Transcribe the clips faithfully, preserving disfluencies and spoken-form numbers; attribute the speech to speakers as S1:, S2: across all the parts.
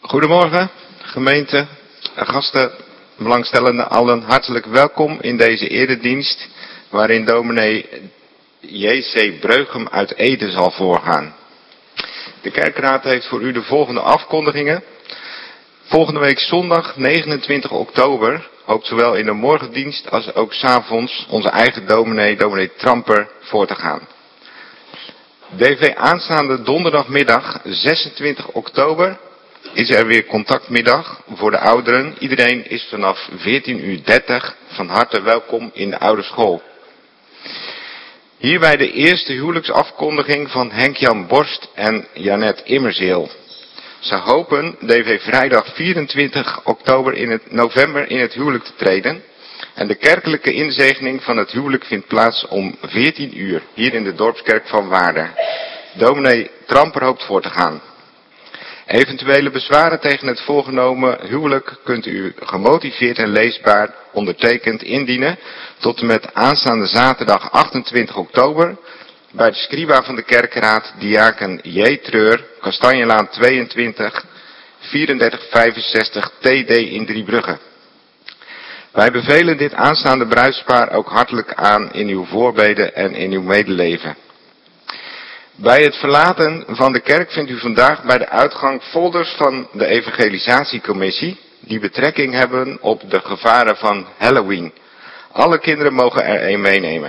S1: Goedemorgen, gemeente, gasten, belangstellenden, allen hartelijk welkom in deze eredienst, waarin dominee J C Breugem uit Ede zal voorgaan. De kerkraad heeft voor u de volgende afkondigingen. Volgende week zondag negenentwintig oktober hoopt zowel in de morgendienst als ook 's avonds onze eigen dominee, dominee Tramper, voor te gaan. D V aanstaande donderdagmiddag zesentwintig oktober is er weer contactmiddag voor de ouderen. Iedereen is vanaf veertien uur dertig van harte welkom in de oude school. Hierbij de eerste huwelijksafkondiging van Henk-Jan Borst en Janet Immerzeel. Ze hopen D V vrijdag vierentwintig oktober in het november in het huwelijk te treden. En de kerkelijke inzegening van het huwelijk vindt plaats om veertien uur, hier in de dorpskerk van Waarder. Dominee Tramper hoopt voor te gaan. Eventuele bezwaren tegen het voorgenomen huwelijk kunt u gemotiveerd en leesbaar ondertekend indienen tot en met aanstaande zaterdag achtentwintig oktober bij de scriba van de kerkraad, diaken J. Treur, Kastanjelaan tweeëntwintig, vierendertig vijfenzestig T D in Driebrugge. Wij bevelen dit aanstaande bruidspaar ook hartelijk aan in uw voorbeden en in uw medeleven. Bij het verlaten van de kerk vindt u vandaag bij de uitgang folders van de evangelisatiecommissie die betrekking hebben op de gevaren van Halloween. Alle kinderen mogen er een meenemen.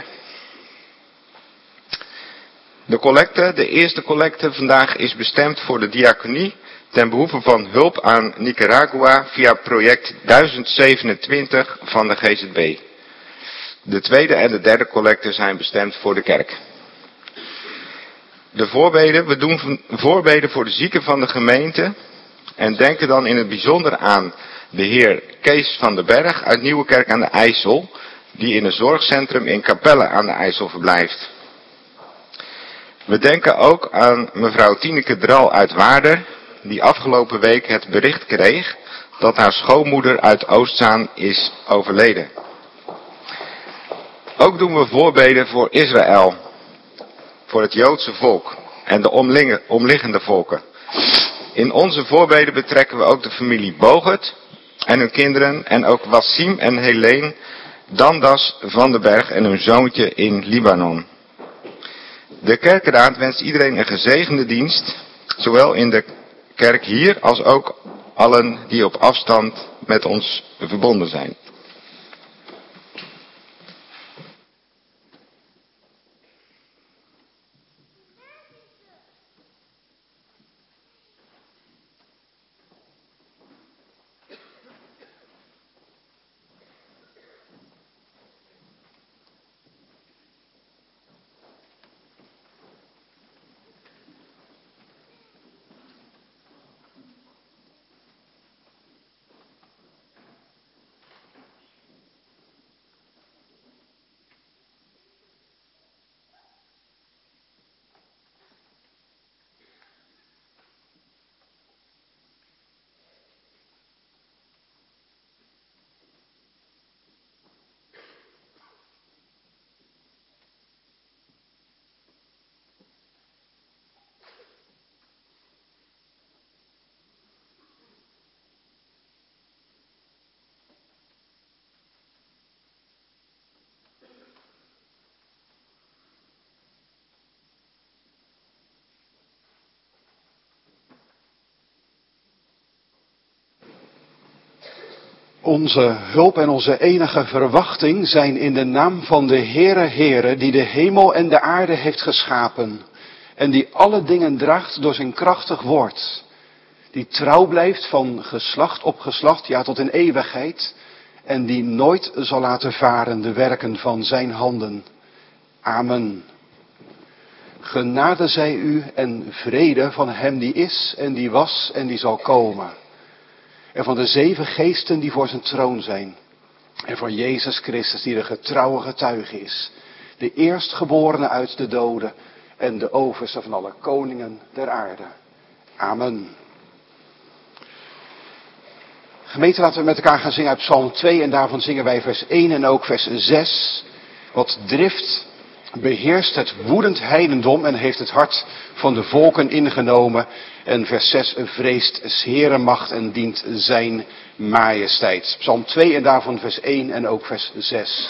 S1: De collecte, de eerste collecte vandaag is bestemd voor de diaconie ten behoeve van hulp aan Nicaragua via project duizend zevenentwintig van de G Z B. De tweede en de derde collecte zijn bestemd voor de kerk. De voorbeden, we doen voorbeden voor de zieken van de gemeente en denken dan in het bijzonder aan de heer Kees van den Berg uit Nieuwekerk aan de IJssel, die in een zorgcentrum in Capelle aan de IJssel verblijft. We denken ook aan mevrouw Tineke Dral uit Waarder, die afgelopen week het bericht kreeg dat haar schoonmoeder uit Oostzaan is overleden. Ook doen we voorbeden voor Israël, voor het Joodse volk en de omliggende volken. In onze voorbeden betrekken we ook de familie Bogert en hun kinderen en ook Wassim en Helene Dandas van den Berg en hun zoontje in Libanon. De kerkraad wenst iedereen een gezegende dienst, zowel in de kerk hier als ook allen die op afstand met ons verbonden zijn.
S2: Onze hulp en onze enige verwachting zijn in de naam van de Heere Heere, die de hemel en de aarde heeft geschapen en die alle dingen draagt door zijn krachtig woord, die trouw blijft van geslacht op geslacht, ja tot in eeuwigheid, en die nooit zal laten varen de werken van zijn handen. Amen. Genade zij u en vrede van hem die is en die was en die zal komen. En van de zeven geesten die voor zijn troon zijn. En van Jezus Christus die de getrouwe getuige is. De eerstgeborene uit de doden en de overste van alle koningen der aarde. Amen. Gemeente, laten we met elkaar gaan zingen uit Psalm twee en daarvan zingen wij vers één en ook vers zes. Wat drift beheerst het woedend heidendom en heeft het hart van de volken ingenomen. En vers zes, vreest 's Heeren macht en dient zijn majesteit. Psalm twee en daarvan vers één en ook vers zes.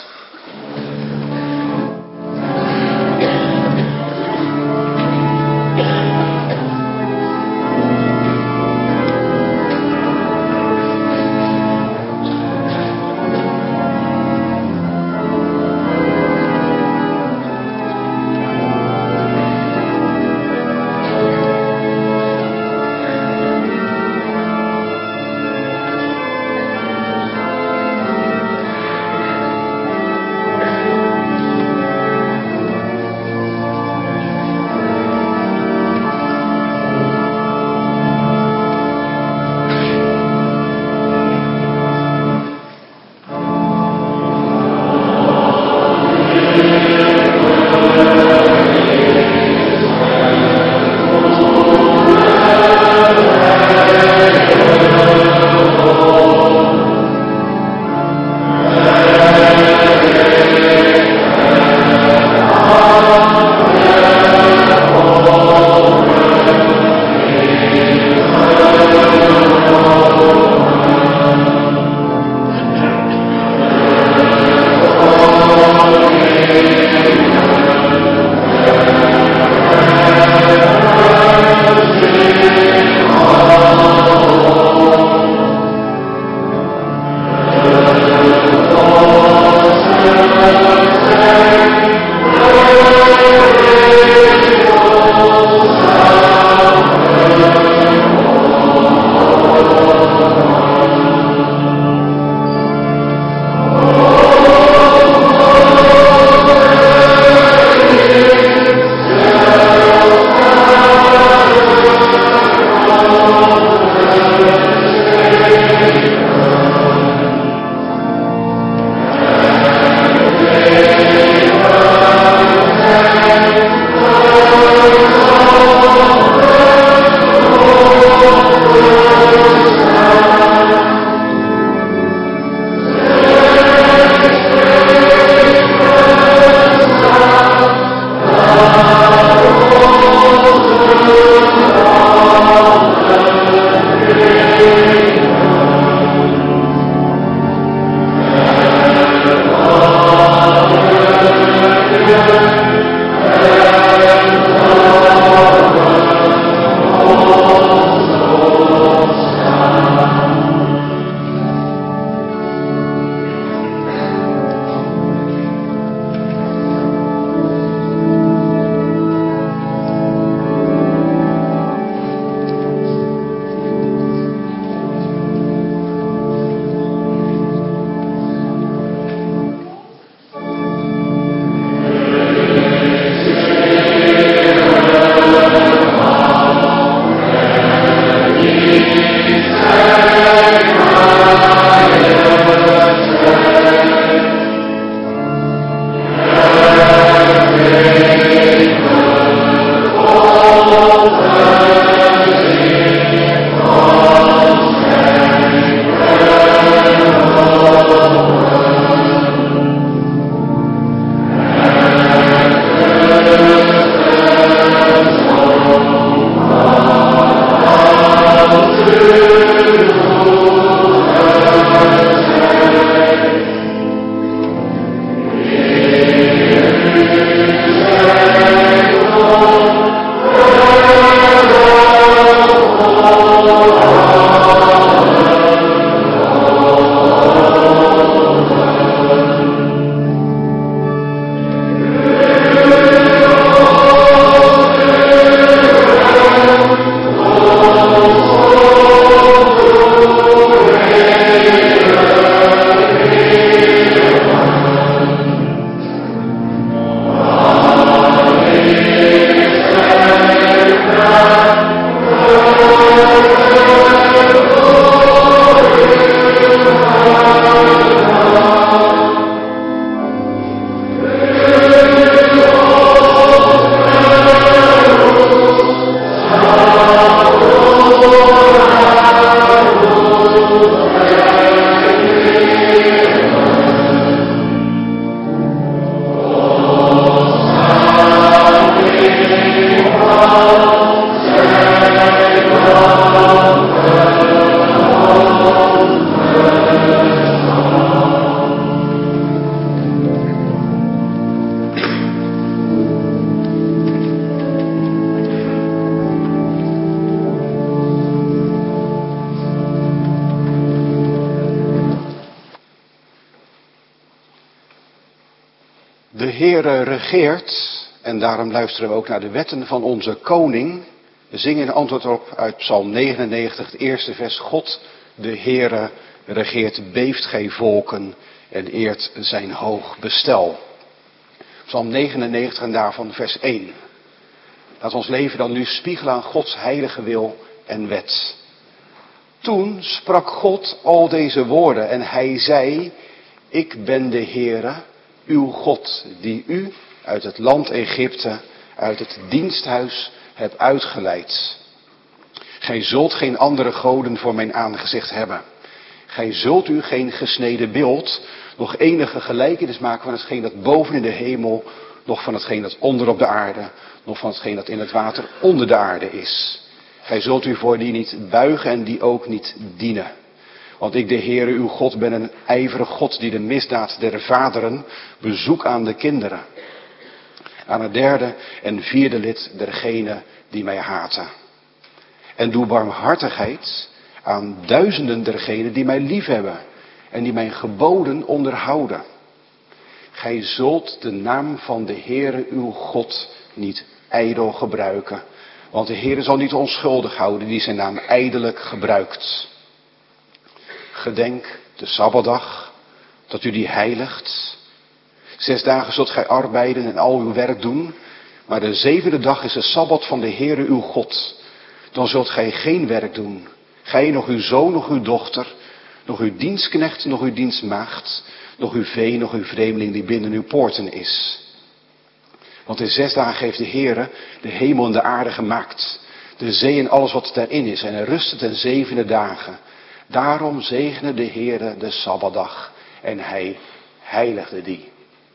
S2: De Heere regeert, en daarom luisteren we ook naar de wetten van onze koning. We zingen in antwoord op uit Psalm negenennegentig, het eerste vers. God, de Heere, regeert, beeft gij volken en eert zijn hoog bestel. Psalm negenennegentig en daarvan vers één. Laat ons leven dan nu spiegelen aan Gods heilige wil en wet. Toen sprak God al deze woorden en hij zei, ik ben de Heere, uw God, die u uit het land Egypte, uit het diensthuis hebt uitgeleid. Gij zult geen andere goden voor mijn aangezicht hebben. Gij zult u geen gesneden beeld, nog enige gelijkenis maken van hetgeen dat boven in de hemel, nog van hetgeen dat onder op de aarde, nog van hetgeen dat in het water onder de aarde is. Gij zult u voor die niet buigen en die ook niet dienen. Want ik, de Heere, uw God, ben een ijverig God die de misdaad der vaderen bezoek aan de kinderen. Aan het derde en vierde lid dergenen die mij haten. En doe barmhartigheid aan duizenden dergenen die mij liefhebben en die mijn geboden onderhouden. Gij zult de naam van de Heere uw God niet ijdel gebruiken. Want de Heere zal niet onschuldig houden die zijn naam ijdelijk gebruikt. Gedenk de Sabbatdag, dat u die heiligt. Zes dagen zult gij arbeiden en al uw werk doen. Maar de zevende dag is de Sabbat van de Heere uw God. Dan zult gij geen werk doen. Gij, nog uw zoon, nog uw dochter, nog uw dienstknecht, nog uw dienstmaagd, nog uw vee, nog uw vreemdeling die binnen uw poorten is. Want in zes dagen heeft de Heere de hemel en de aarde gemaakt, de zee en alles wat daarin is, en hij rustte ten zevende dagen. Daarom zegene de Heere de Sabbatdag en hij heiligde die.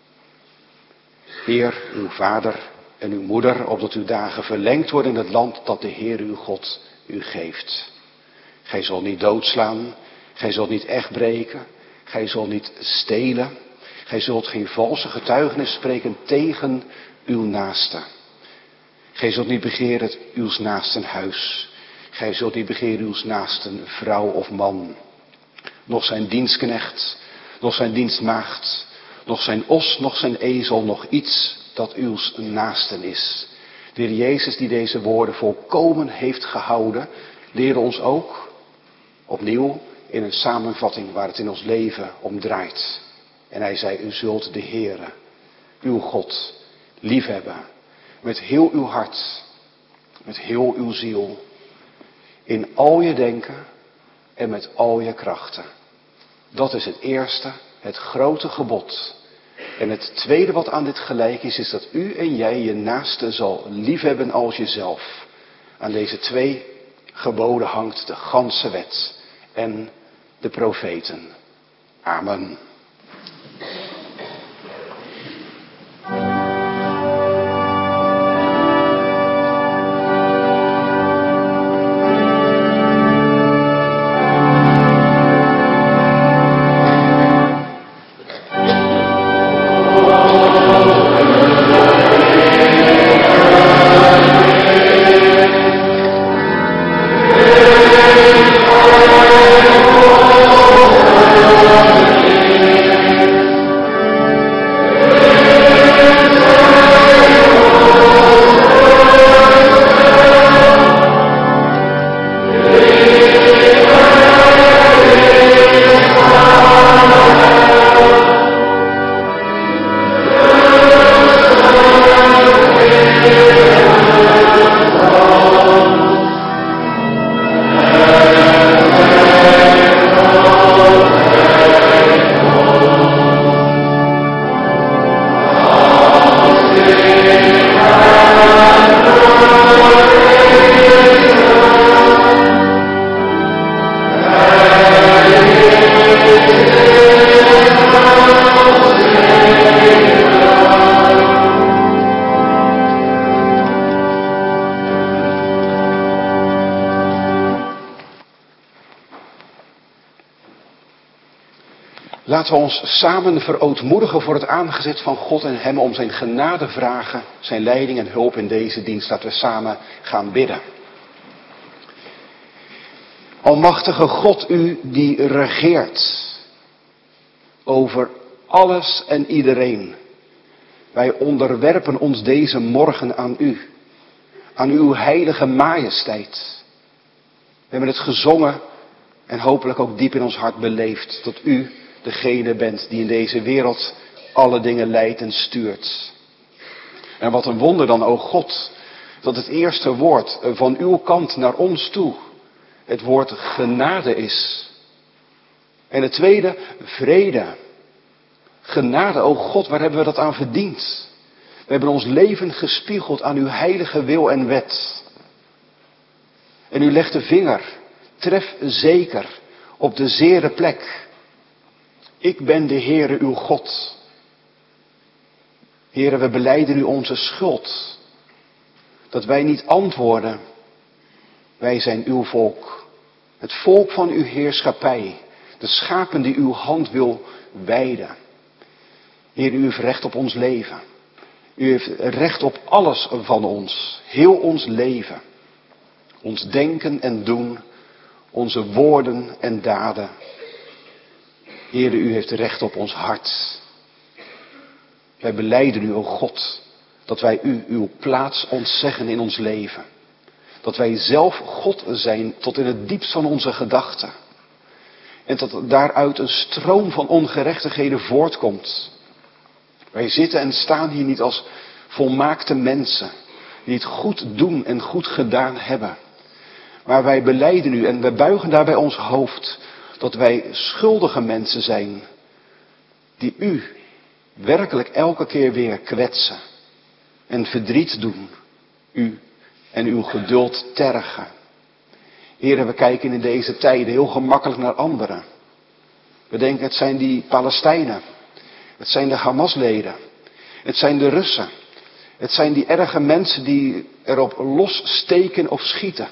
S2: Eer uw vader en uw moeder, opdat uw dagen verlengd worden in het land dat de Heere uw God u geeft. Gij zult niet doodslaan, gij zult niet echt breken, gij zult niet stelen, gij zult geen valse getuigenis spreken tegen uw naaste. Gij zult niet begeren het uws naasten huis. Gij zult niet begeren uws naasten vrouw of man. Nog zijn dienstknecht, nog zijn dienstmaagd, nog zijn os, nog zijn ezel, nog iets dat uws naasten is. De Heer Jezus die deze woorden volkomen heeft gehouden, leerde ons ook opnieuw in een samenvatting waar het in ons leven om draait. En hij zei, u zult de Heere, uw God, liefhebben met heel uw hart, met heel uw ziel, in al je denken en met al je krachten. Dat is het eerste, het grote gebod. En het tweede wat aan dit gelijk is, is dat u en jij je naaste zal liefhebben als jezelf. Aan deze twee geboden hangt de ganse wet en de profeten. Amen. Laten we ons samen verootmoedigen voor het aangezicht van God en hem om zijn genade vragen, zijn leiding en hulp in deze dienst. Laten we samen gaan bidden. Almachtige God, u die regeert over alles en iedereen. Wij onderwerpen ons deze morgen aan u. Aan uw heilige majesteit. We hebben het gezongen en hopelijk ook diep in ons hart beleefd. Dat u degene bent die in deze wereld alle dingen leidt en stuurt. En wat een wonder dan, o God, dat het eerste woord van uw kant naar ons toe het woord genade is. En het tweede, vrede. Genade, o God, waar hebben we dat aan verdiend? We hebben ons leven gespiegeld aan uw heilige wil en wet. En u legt de vinger, tref zeker, op de zere plek. Ik ben de Heere uw God. Heere, we belijden u onze schuld. Dat wij niet antwoorden. Wij zijn uw volk. Het volk van uw heerschappij. De schapen die uw hand wil weiden. Heer, u heeft recht op ons leven. U heeft recht op alles van ons. Heel ons leven. Ons denken en doen. Onze woorden en daden. Heer, u heeft recht op ons hart. Wij belijden u, o God, dat wij u uw plaats ontzeggen in ons leven. Dat wij zelf God zijn tot in het diepst van onze gedachten. En dat daaruit een stroom van ongerechtigheden voortkomt. Wij zitten en staan hier niet als volmaakte mensen, die het goed doen en goed gedaan hebben. Maar wij belijden u en wij buigen daarbij ons hoofd, dat wij schuldige mensen zijn, die u werkelijk elke keer weer kwetsen en verdriet doen, u en uw geduld tergen. Heren, we kijken in deze tijden heel gemakkelijk naar anderen. We denken, het zijn die Palestijnen, het zijn de Hamasleden, het zijn de Russen, het zijn die erge mensen die erop lossteken of schieten.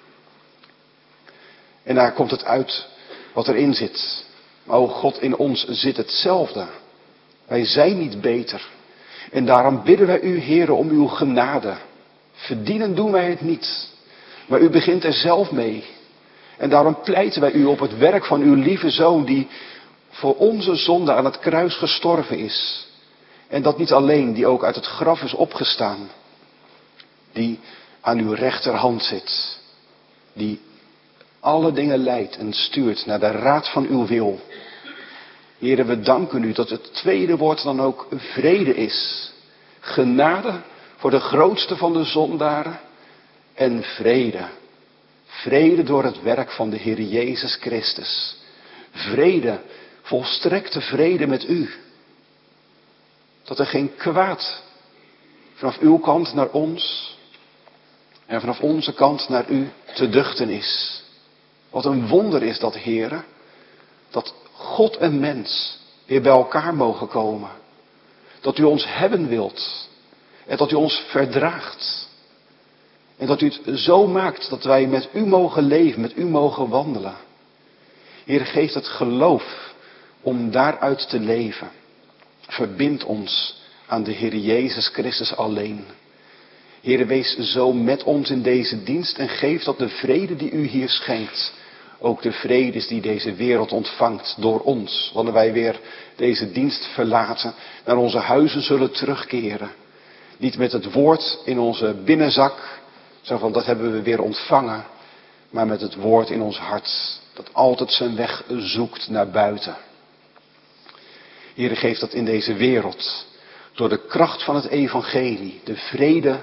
S2: En daar komt het uit wat erin zit. Maar o God, in ons zit hetzelfde. Wij zijn niet beter. En daarom bidden wij u, Heere, om uw genade. Verdienen doen wij het niet. Maar u begint er zelf mee. En daarom pleiten wij u op het werk van uw lieve Zoon, die voor onze zonde aan het kruis gestorven is. En dat niet alleen, die ook uit het graf is opgestaan. Die aan uw rechterhand zit. Die alle dingen leidt en stuurt naar de raad van uw wil. Heren, we danken u dat het tweede woord dan ook vrede is. Genade voor de grootste van de zondaren. En vrede. Vrede door het werk van de Heer Jezus Christus. Vrede, volstrekte vrede met u. Dat er geen kwaad vanaf uw kant naar ons en vanaf onze kant naar u te duchten is. Wat een wonder is dat, Heere, dat God en mens weer bij elkaar mogen komen. Dat u ons hebben wilt en dat u ons verdraagt. En dat u het zo maakt dat wij met u mogen leven, met u mogen wandelen. Heer, geef het geloof om daaruit te leven. Verbind ons aan de Heer Jezus Christus alleen. Heer, wees zo met ons in deze dienst en geef dat de vrede die u hier schenkt ook de vrede is die deze wereld ontvangt door ons. Wanneer wij weer deze dienst verlaten, naar onze huizen zullen terugkeren. Niet met het woord in onze binnenzak, zo van dat hebben we weer ontvangen. Maar met het woord in ons hart, dat altijd zijn weg zoekt naar buiten. Heere, geef dat in deze wereld, door de kracht van het evangelie, de vrede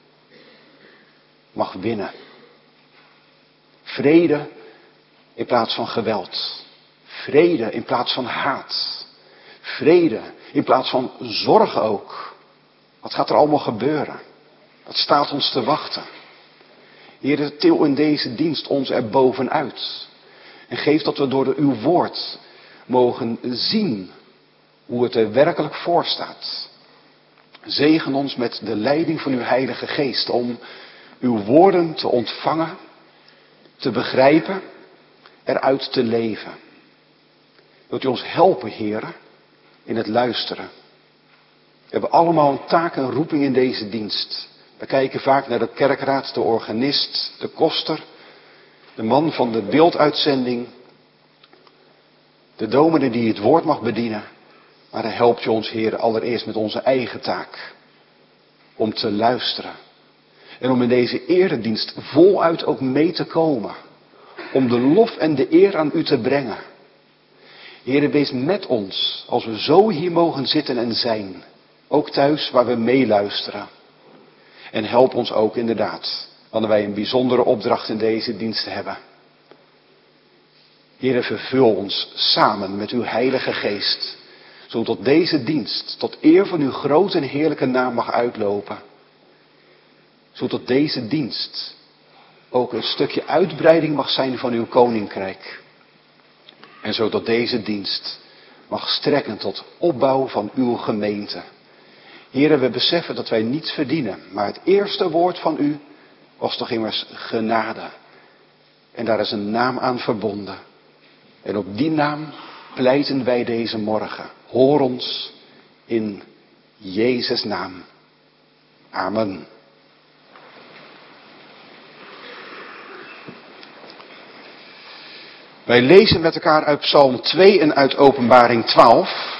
S2: mag winnen. Vrede in plaats van geweld. Vrede in plaats van haat. Vrede in plaats van zorgen ook. Wat gaat er allemaal gebeuren? Wat staat ons te wachten? Heer, til in deze dienst ons er bovenuit. En geef dat we door de, uw woord mogen zien hoe het er werkelijk voor staat. Zegen ons met de leiding van uw Heilige Geest om uw woorden te ontvangen, te begrijpen, eruit te leven. Wilt u ons helpen, Heer, in het luisteren. We hebben allemaal een taak en roeping in deze dienst. We kijken vaak naar de kerkraad, de organist, de koster, de man van de beelduitzending, de dominee die het woord mag bedienen. Maar dan helpt je ons, Heer, allereerst met onze eigen taak. Om te luisteren. En om in deze eredienst voluit ook mee te komen. Om de lof en de eer aan u te brengen. Heer, wees met ons als we zo hier mogen zitten en zijn. Ook thuis waar we meeluisteren. En help ons ook inderdaad, wanneer wij een bijzondere opdracht in deze dienst hebben. Heer, vervul ons samen met uw Heilige Geest. Zodat deze dienst tot eer van uw grote en heerlijke naam mag uitlopen. Zodat deze dienst ook een stukje uitbreiding mag zijn van uw koninkrijk. En zodat deze dienst mag strekken tot opbouw van uw gemeente. Heren, we beseffen dat wij niets verdienen. Maar het eerste woord van u was toch immers genade. En daar is een naam aan verbonden. En op die naam pleiten wij deze morgen. Hoor ons in Jezus' naam. Amen. Wij lezen met elkaar uit Psalm twee en uit Openbaring twaalf.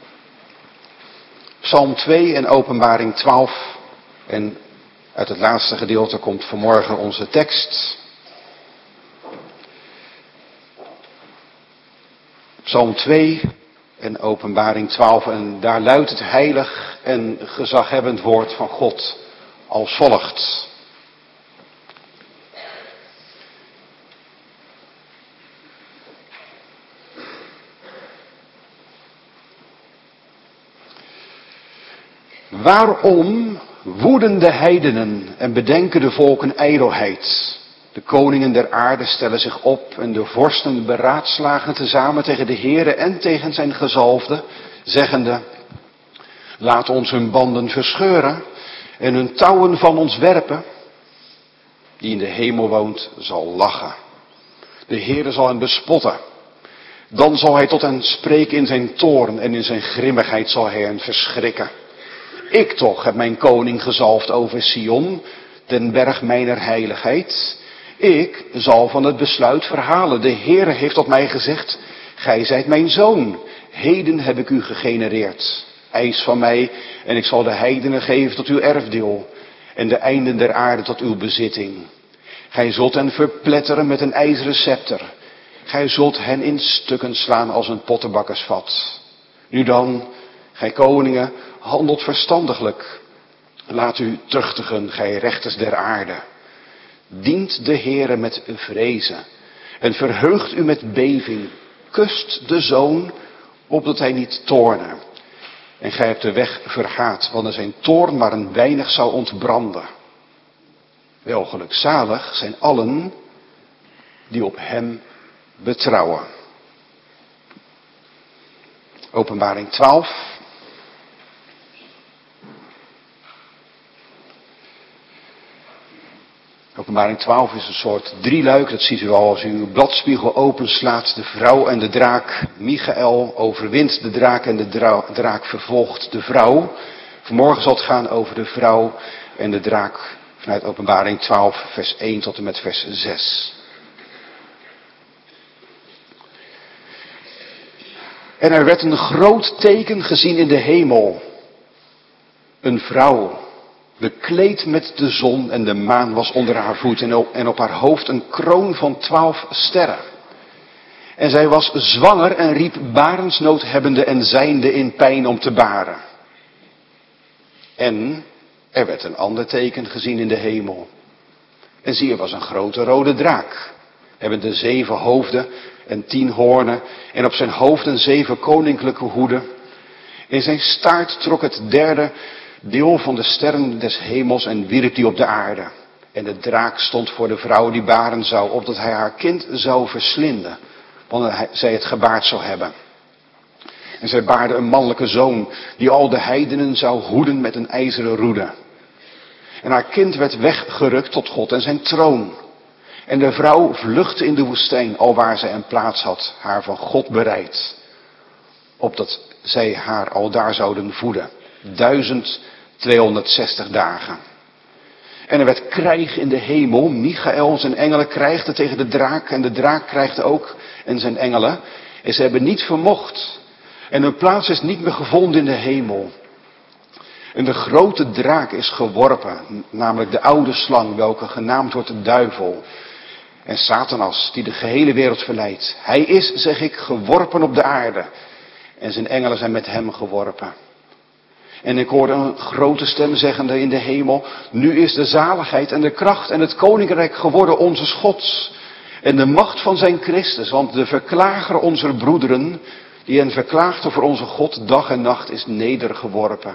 S2: Psalm twee en Openbaring twaalf. En uit het laatste gedeelte komt vanmorgen onze tekst. Psalm twee en Openbaring twaalf. En daar luidt het heilig en gezaghebbend woord van God als volgt. Waarom woeden de heidenen en bedenken de volken ijdelheid? De koningen der aarde stellen zich op en de vorsten beraadslagen tezamen tegen de Heere en tegen zijn gezalfde, zeggende, laat ons hun banden verscheuren en hun touwen van ons werpen. Die in de hemel woont zal lachen. De Heere zal hen bespotten. Dan zal hij tot hen spreken in zijn toorn en in zijn grimmigheid zal hij hen verschrikken. Ik toch heb mijn koning gezalfd over Sion, den berg mijner heiligheid. Ik zal van het besluit verhalen. De Heere heeft tot mij gezegd, gij zijt mijn zoon. Heden heb ik u gegenereerd. Eis van mij en ik zal de heidenen geven tot uw erfdeel. En de einden der aarde tot uw bezitting. Gij zult hen verpletteren met een ijzeren scepter. Gij zult hen in stukken slaan als een pottenbakkersvat. Nu dan, gij koningen, handelt verstandiglijk. Laat u tuchtigen, gij rechters der aarde. Dient de Heere met vrezen. En verheugt u met beving. Kust de zoon, opdat hij niet toorne. En gij hebt de weg vergaat, wanneer zijn toorn maar een weinig zou ontbranden. Wel gelukzalig zijn allen die op hem betrouwen. Openbaring twaalf. Openbaring twaalf is een soort drieluik, dat ziet u al als u uw bladspiegel openslaat. De vrouw en de draak, Michael overwint de draak en de dra- draak vervolgt de vrouw. Vanmorgen zal het gaan over de vrouw en de draak vanuit Openbaring twaalf, vers één tot en met vers zes. En er werd een groot teken gezien in de hemel. Een vrouw, bekleed met de zon en de maan was onder haar voet en op haar hoofd een kroon van twaalf sterren. En zij was zwanger en riep barensnood hebbende en zijnde in pijn om te baren. En er werd een ander teken gezien in de hemel. En zie, er was een grote rode draak, hebbende zeven hoofden en tien hoornen en op zijn hoofden zeven koninklijke hoeden. In zijn staart trok het derde deel van de sterren des hemels en wierp die op de aarde. En de draak stond voor de vrouw die baren zou, opdat hij haar kind zou verslinden, wanneer hij, zij het gebaard zou hebben. En zij baarde een mannelijke zoon, die al de heidenen zou hoeden met een ijzeren roede. En haar kind werd weggerukt tot God en zijn troon. En de vrouw vluchtte in de woestijn, alwaar zij een plaats had, haar van God bereid, opdat zij haar aldaar zouden voeden. Duizend tweehonderdzestig dagen. En er werd krijg in de hemel. Michael en zijn engelen krijgden tegen de draak. En de draak krijgde ook en zijn engelen. En ze hebben niet vermocht En hun plaats is niet meer gevonden in de hemel. En de grote draak is geworpen, namelijk de oude slang, welke genaamd wordt de duivel. En Satanas, die de gehele wereld verleidt. Hij is, zeg ik, geworpen op de aarde. En zijn engelen zijn met hem geworpen. En ik hoorde een grote stem zeggende in de hemel: nu is de zaligheid en de kracht en het koninkrijk geworden onze Gods. En de macht van zijn Christus, want de verklager onze broederen, die hen verklaagde voor onze God dag en nacht, is nedergeworpen.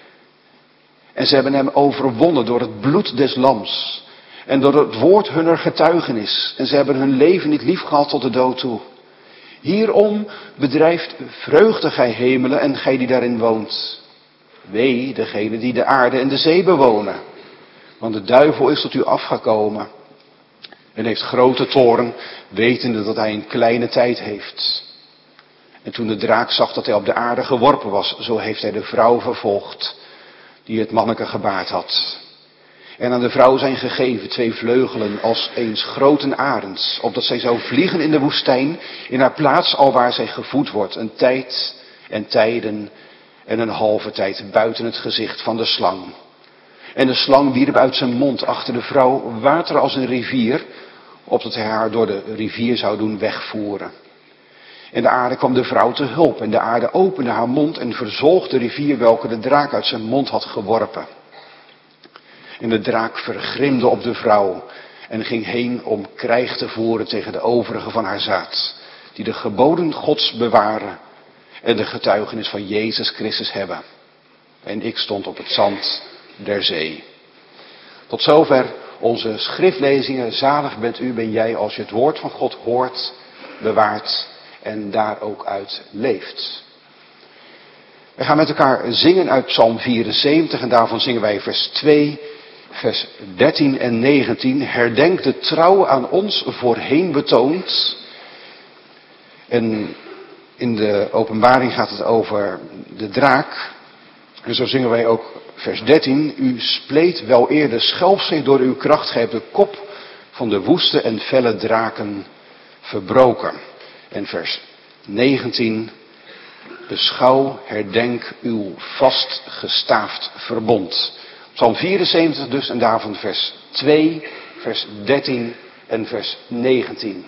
S2: En ze hebben hem overwonnen door het bloed des lams. En door het woord hunner getuigenis. En ze hebben hun leven niet lief gehad tot de dood toe. Hierom bedrijft vreugde gij hemelen en gij die daarin woont. Wee degene die de aarde en de zee bewonen. Want de duivel is tot u afgekomen. En heeft grote toorn, wetende dat hij een kleine tijd heeft. En toen de draak zag dat hij op de aarde geworpen was, zo heeft hij de vrouw vervolgd, die het manneke gebaard had. En aan de vrouw zijn gegeven twee vleugelen als eens grote arends, opdat zij zou vliegen in de woestijn, in haar plaats alwaar zij gevoed wordt, een tijd en tijden en een halve tijd buiten het gezicht van de slang. En de slang wierp uit zijn mond achter de vrouw water als een rivier, opdat hij haar door de rivier zou doen wegvoeren. En de aarde kwam de vrouw te hulp en de aarde opende haar mond en verzolg de rivier welke de draak uit zijn mond had geworpen. En de draak vergrimde op de vrouw en ging heen om krijg te voeren tegen de overigen van haar zaad, die de geboden Gods bewaren en de getuigenis van Jezus Christus hebben. En ik stond op het zand der zee. Tot zover onze schriftlezingen. Zalig bent u, ben jij, als je het woord van God hoort, bewaart en daar ook uit leeft. We gaan met elkaar zingen uit Psalm vierenzeventig en daarvan zingen wij vers twee, vers dertien en negentien. Herdenk de trouw aan ons voorheen betoond. En in de openbaring gaat het over de draak. En zo zingen wij ook vers dertien. U spleet wel eerder schelp zich door uw kracht. Gij hebt de kop van de woeste en felle draken verbroken. En vers negentien. Beschouw, herdenk uw vastgestaafd verbond. Psalm vierenzeventig dus en daarvan vers twee, vers dertien en vers negentien.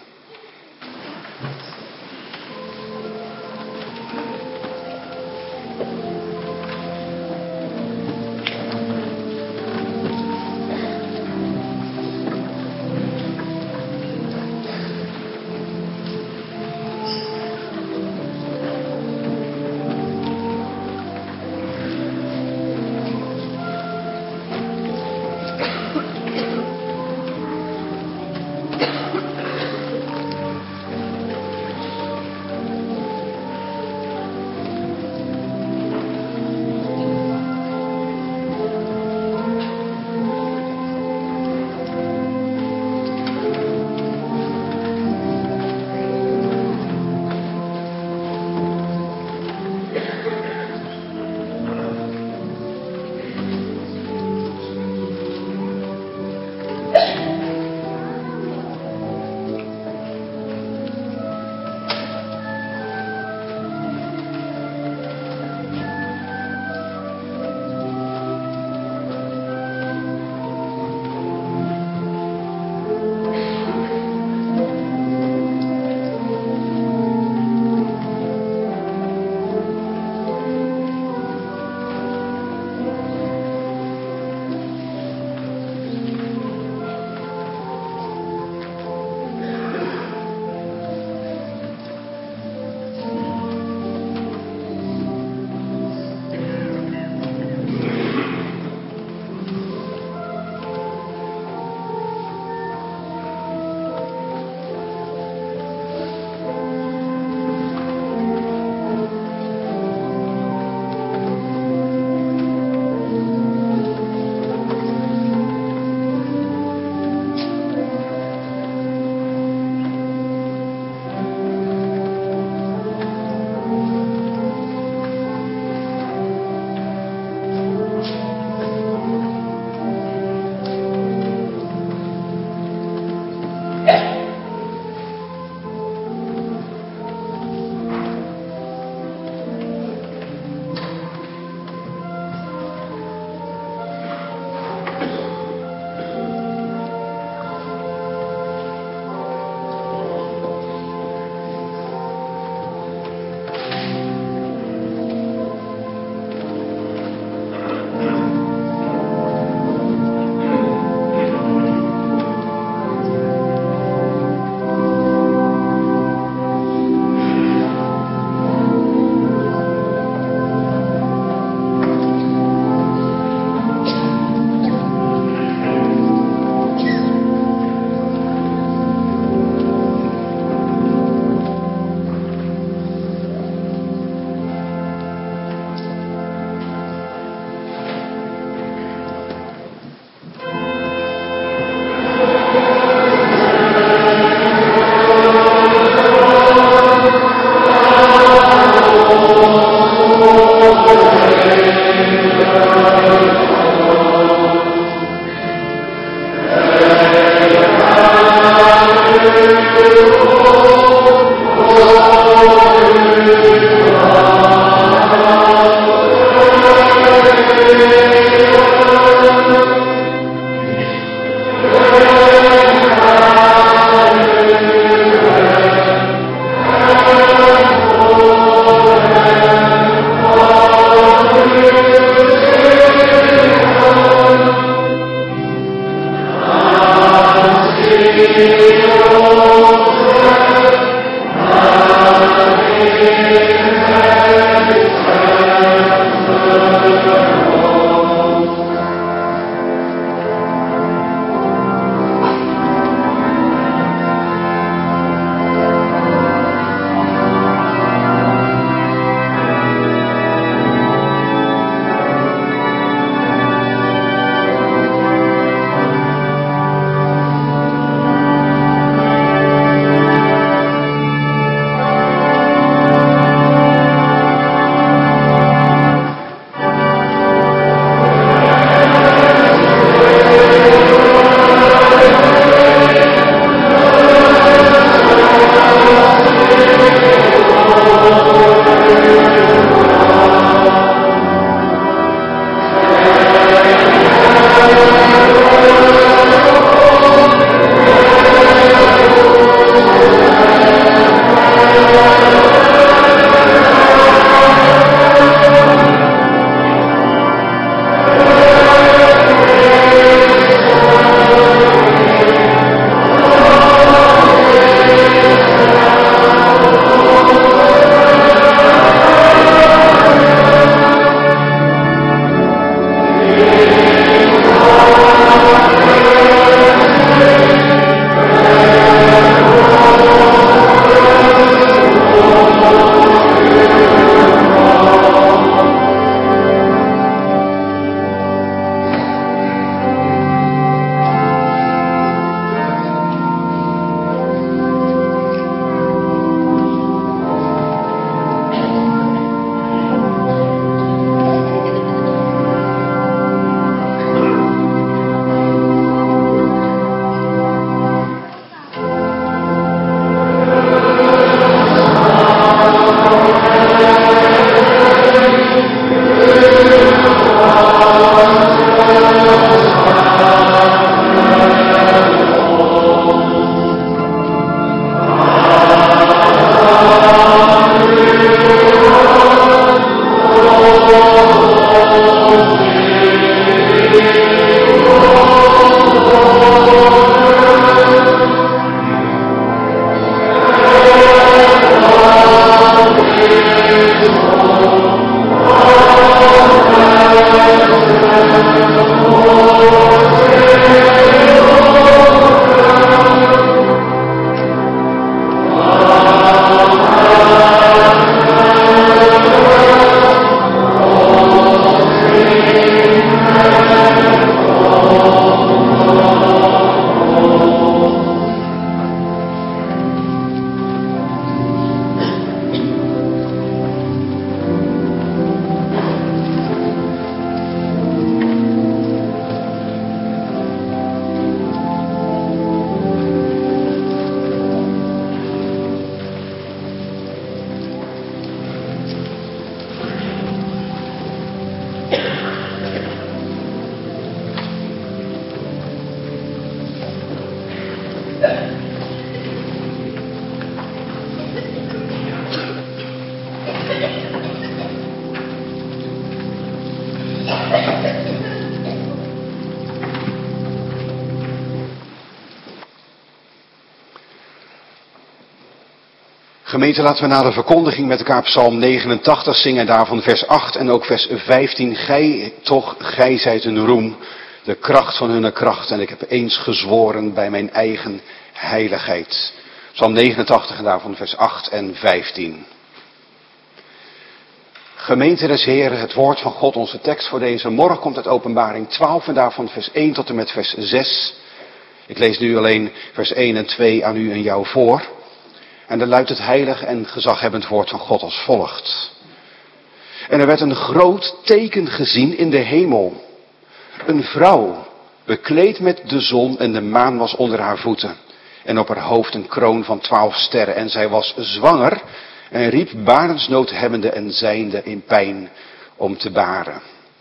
S2: Gemeente, laten we na de verkondiging met elkaar Psalm negenentachtig zingen, daarvan vers acht en ook vers vijftien. Gij toch, gij zijt een roem, de kracht van hunne kracht. En ik heb eens gezworen bij mijn eigen heiligheid. Psalm negenentachtig en daarvan vers acht en vijftien. Gemeente des Heren, het woord van God, onze tekst voor deze morgen komt uit Openbaring twaalf en daarvan vers één tot en met vers zes. Ik lees nu alleen vers één en twee aan u en jou voor. En dan luidt het heilig en gezaghebbend woord van God als volgt. En er werd een groot teken gezien in de hemel. Een vrouw, bekleed met de zon en de maan was onder haar voeten. en op haar hoofd een kroon van twaalf sterren. En zij was zwanger en riep barensnood hebbende en zijnde in pijn om te baren.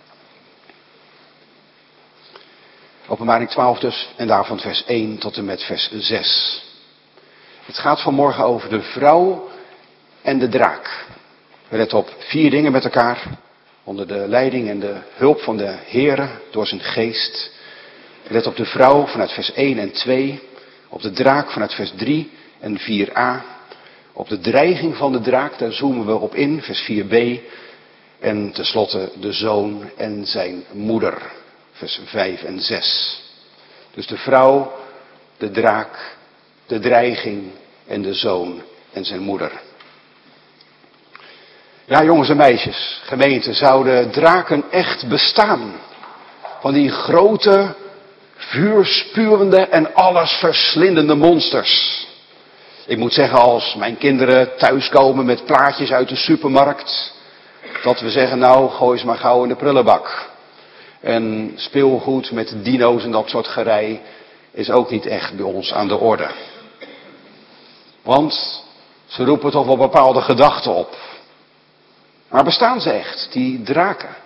S2: Openbaring twaalf dus, en daarvan vers één tot en met vers zes. Het gaat vanmorgen over de vrouw en de draak. We letten op vier dingen met elkaar, onder de leiding en de hulp van de Heere door zijn geest. We letten op de vrouw vanuit vers één en twee, op de draak vanuit vers drie en vier a. Op de dreiging van de draak, daar zoomen we op in, vers vier b. En tenslotte de zoon en zijn moeder, vers vijf en zes. Dus de vrouw, de draak, de dreiging en de zoon en zijn moeder. Ja, jongens en meisjes, gemeente, zouden draken echt bestaan? Van die grote, vuurspuwende en allesverslindende monsters. Ik moet zeggen, als mijn kinderen thuiskomen met plaatjes uit de supermarkt, dat we zeggen, nou, gooi ze maar gauw in de prullenbak. En speelgoed met dino's en dat soort gerei is ook niet echt bij ons aan de orde. Want ze roepen toch wel bepaalde gedachten op. Maar bestaan ze echt, die draken?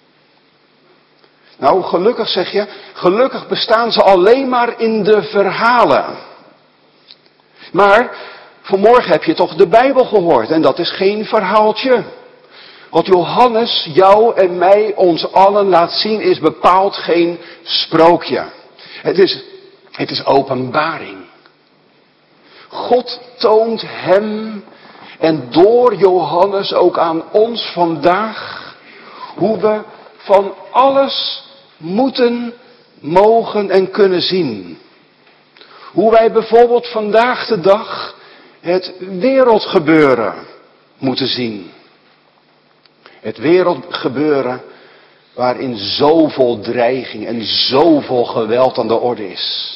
S2: Nou, gelukkig zeg je, gelukkig bestaan ze alleen maar in de verhalen. Maar vanmorgen heb je toch de Bijbel gehoord en dat is geen verhaaltje. Wat Johannes jou en mij, ons allen laat zien, is bepaald geen sprookje. Het is, het is openbaring. God toont hem en door Johannes ook aan ons vandaag hoe we van alles moeten, mogen en kunnen zien. Hoe wij bijvoorbeeld vandaag de dag het wereldgebeuren moeten zien. Het wereldgebeuren waarin zoveel dreiging en zoveel geweld aan de orde is.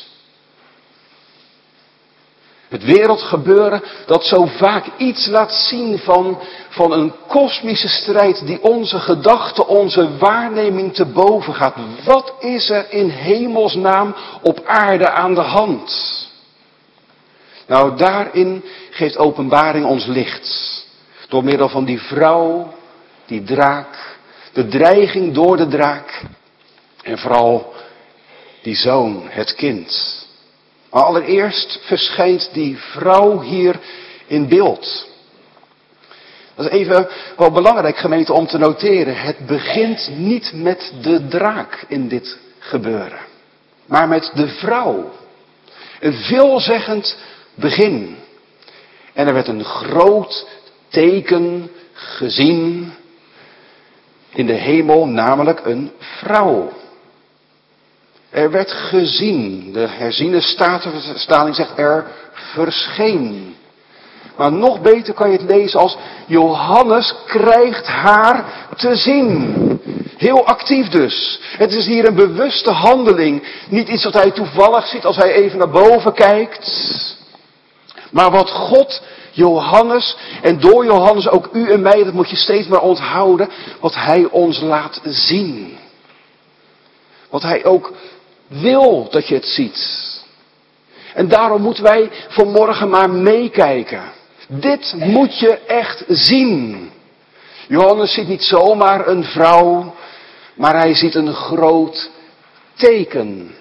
S2: Het wereldgebeuren dat zo vaak iets laat zien van, van een kosmische strijd die onze gedachten, onze waarneming te boven gaat. Wat is er in hemelsnaam op aarde aan de hand? Nou, daarin geeft openbaring ons licht. Door middel van die vrouw, die draak, de dreiging door de draak en vooral die zoon, het kind. Maar allereerst verschijnt die vrouw hier in beeld. Dat is even wel belangrijk, gemeente, om te noteren. Het begint niet met de draak in dit gebeuren, maar met de vrouw. Een veelzeggend begin. En er werd een groot teken gezien in de hemel, namelijk een vrouw. Er werd gezien, de herziene statenvertaling zegt er verscheen. Maar nog beter kan je het lezen als Johannes krijgt haar te zien. Heel actief dus. Het is hier een bewuste handeling. Niet iets wat hij toevallig ziet als hij even naar boven kijkt. Maar wat God, Johannes en door Johannes ook u en mij, dat moet je steeds maar onthouden. Wat hij ons laat zien. Wat hij ook wil dat je het ziet. En daarom moeten wij vanmorgen maar meekijken. Dit moet je echt zien. Johannes ziet niet zomaar een vrouw, maar hij ziet een groot teken.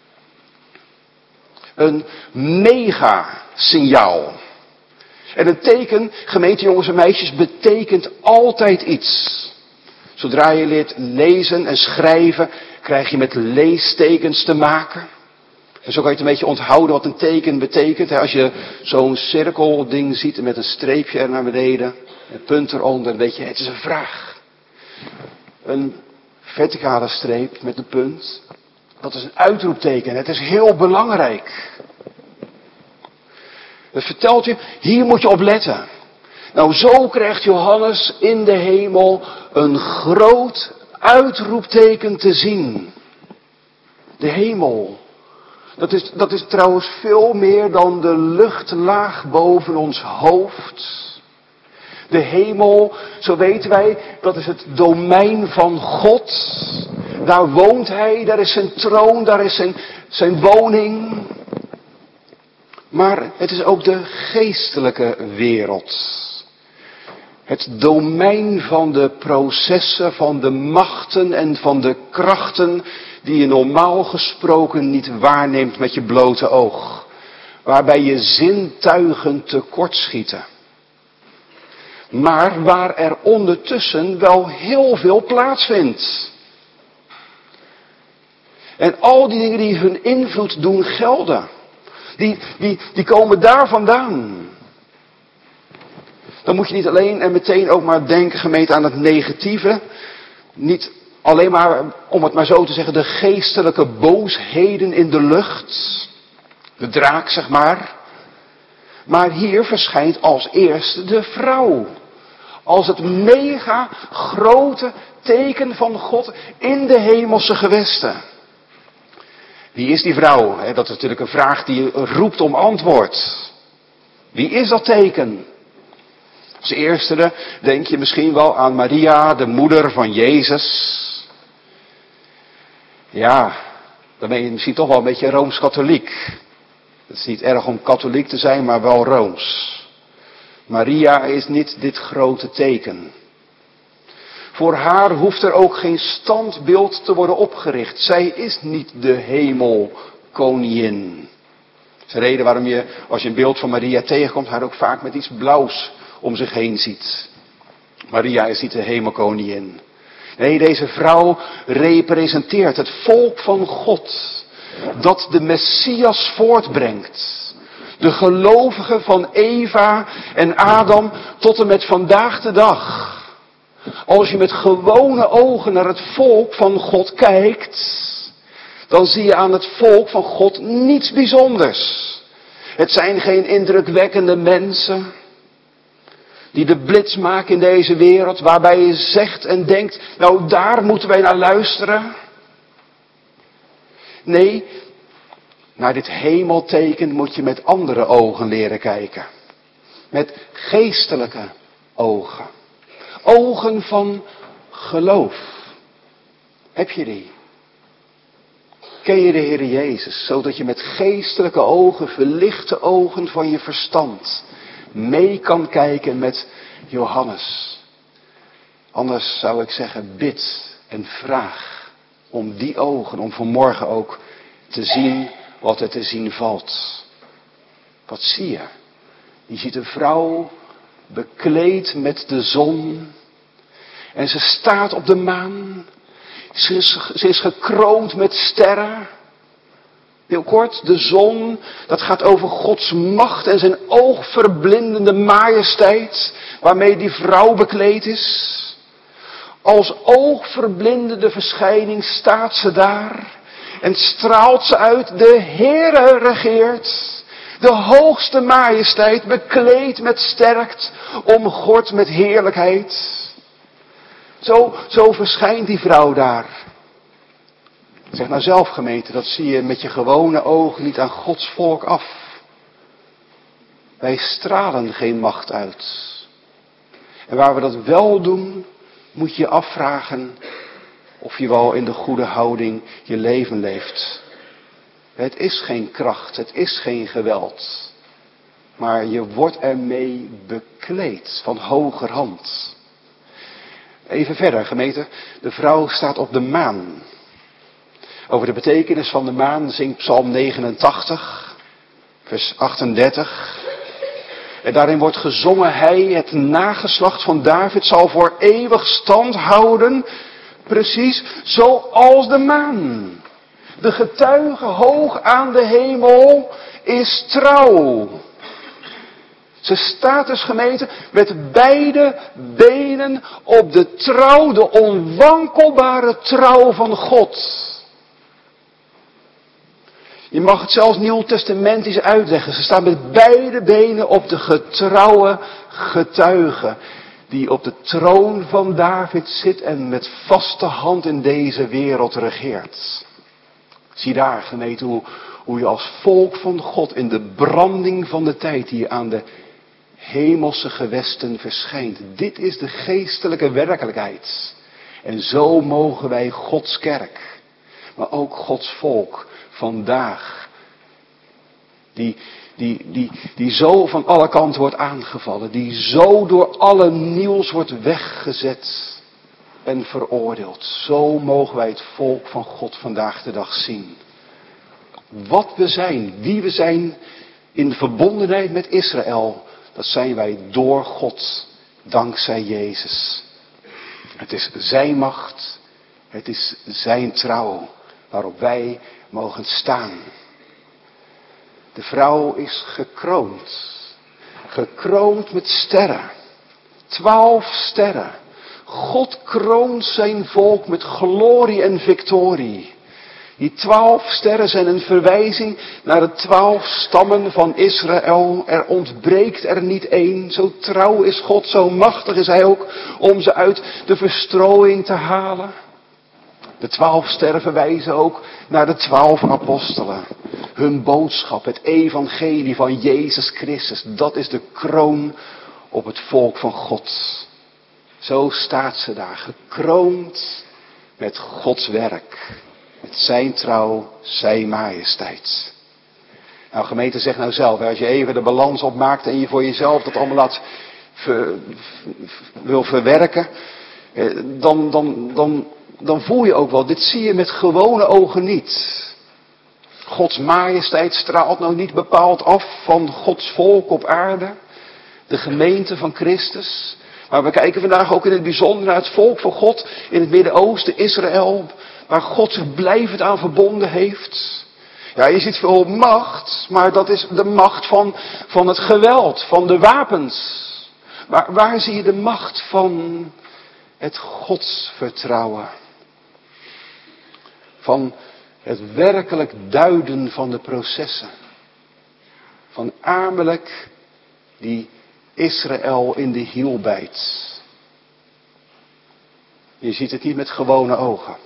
S2: Een mega signaal. En een teken, gemeente jongens en meisjes, betekent altijd iets. Zodra je leert lezen en schrijven, krijg je met leestekens te maken. En zo kan je het een beetje onthouden wat een teken betekent. Als je zo'n cirkelding ziet met een streepje er naar beneden, een punt eronder, dan weet je, het is een vraag. Een verticale streep met een punt, dat is een uitroepteken. Het is heel belangrijk. Het vertelt je, hier moet je op letten. Nou, zo krijgt Johannes in de hemel een groot uitroepteken te zien. De hemel. Dat is, dat is trouwens veel meer dan de luchtlaag boven ons hoofd. De hemel, zo weten wij, dat is het domein van God. Daar woont hij, daar is zijn troon, daar is zijn, zijn woning. Maar het is ook de geestelijke wereld. Het domein van de processen, van de machten en van de krachten die je normaal gesproken niet waarneemt met je blote oog. Waarbij je zintuigen tekortschieten. Maar waar er ondertussen wel heel veel plaatsvindt. En al die dingen die hun invloed doen gelden, die, die, die komen daar vandaan. Dan moet je niet alleen en meteen ook maar denken, gemeente, aan het negatieve. Niet alleen maar, om het maar zo te zeggen, de geestelijke boosheden in de lucht. De draak, zeg maar. Maar hier verschijnt als eerste de vrouw. Als het mega grote teken van God in de hemelse gewesten. Wie is die vrouw? Dat is natuurlijk een vraag die roept om antwoord. Wie is dat teken? Als eerste denk je misschien wel aan Maria, de moeder van Jezus. Ja, dan ben je misschien toch wel een beetje rooms-katholiek. Het is niet erg om katholiek te zijn, maar wel rooms. Maria is niet dit grote teken. Voor haar hoeft er ook geen standbeeld te worden opgericht. Zij is niet de hemelkoningin. Dat is de reden waarom je, als je een beeld van Maria tegenkomt, haar ook vaak met iets blauws om zich heen ziet. Maria is niet de hemelkoningin. Nee, deze vrouw representeert het volk van God. Dat de Messias voortbrengt. De gelovigen van Eva en Adam tot en met vandaag de dag. Als je met gewone ogen naar het volk van God kijkt, dan zie je aan het volk van God niets bijzonders. Het zijn geen indrukwekkende mensen die de blitz maken in deze wereld, waarbij je zegt en denkt, nou daar moeten wij naar luisteren. Nee, naar dit hemelteken moet je met andere ogen leren kijken. Met geestelijke ogen. Ogen van geloof. Heb je die? Ken je de Heer Jezus, zodat je met geestelijke ogen, verlichte ogen van je verstand, mee kan kijken met Johannes. Anders zou ik zeggen, bid en vraag om die ogen, om vanmorgen ook te zien wat er te zien valt. Wat zie je? Je ziet een vrouw bekleed met de zon. En ze staat op de maan. Ze is, ze is gekroond met sterren. Heel kort, de zon, dat gaat over Gods macht en zijn oogverblindende majesteit, waarmee die vrouw bekleed is. Als oogverblindende verschijning staat ze daar en straalt ze uit, de Heere regeert. De hoogste majesteit, bekleed met sterkt, omgord met heerlijkheid. Zo, zo verschijnt die vrouw daar. Zeg nou zelf, gemeente, dat zie je met je gewone ogen niet aan Gods volk af. Wij stralen geen macht uit. En waar we dat wel doen, moet je je afvragen of je wel in de goede houding je leven leeft. Het is geen kracht, het is geen geweld. Maar je wordt ermee bekleed van hogerhand. Even verder, gemeente. De vrouw staat op de maan. Over de betekenis van de maan zingt Psalm negenentachtig, vers achtendertig. En daarin wordt gezongen, hij, het nageslacht van David, zal voor eeuwig stand houden. Precies zoals de maan. De getuige hoog aan de hemel is trouw. Ze staat dus, gemeente, met beide benen op de trouw, de onwankelbare trouw van God. Je mag het zelfs nieuwtestamentisch uitleggen. Ze staat met beide benen op de getrouwe getuige, die op de troon van David zit en met vaste hand in deze wereld regeert. Zie daar, gemeente, hoe, hoe je als volk van God in de branding van de tijd hier aan de hemelse gewesten verschijnt. Dit is de geestelijke werkelijkheid. En zo mogen wij Gods kerk, maar ook Gods volk vandaag, die, Die, die, die zo van alle kanten wordt aangevallen. Die zo door alle nieuws wordt weggezet en veroordeeld. Zo mogen wij het volk van God vandaag de dag zien. Wat we zijn, wie we zijn in verbondenheid met Israël, dat zijn wij door God, dankzij Jezus. Het is zijn macht, het is zijn trouw, waarop wij mogen staan. De vrouw is gekroond, gekroond met sterren, twaalf sterren. God kroont zijn volk met glorie en victorie. Die twaalf sterren zijn een verwijzing naar de twaalf stammen van Israël. Er ontbreekt er niet één. Zo trouw is God, zo machtig is hij ook om ze uit de verstrooiing te halen. De twaalf sterren verwijzen ook naar de twaalf apostelen. Hun boodschap, het evangelie van Jezus Christus, dat is de kroon op het volk van God. Zo staat ze daar, gekroond met Gods werk. Met zijn trouw, zijn majesteit. Nou, gemeente, zeg nou zelf, als je even de balans opmaakt en je voor jezelf dat allemaal laat ver, wil verwerken, dan, dan, dan, dan voel je ook wel, dit zie je met gewone ogen niet. Gods majesteit straalt nou niet bepaald af van Gods volk op aarde, de gemeente van Christus. Maar we kijken vandaag ook in het bijzonder naar het volk van God in het Midden-Oosten, Israël, waar God zich blijvend aan verbonden heeft. Ja, je ziet veel macht, maar dat is de macht van, van het geweld, van de wapens. Maar waar zie je de macht van het godsvertrouwen? Van het werkelijk duiden van de processen. Van Amalek die Israël in de hiel bijt. Je ziet het niet met gewone ogen.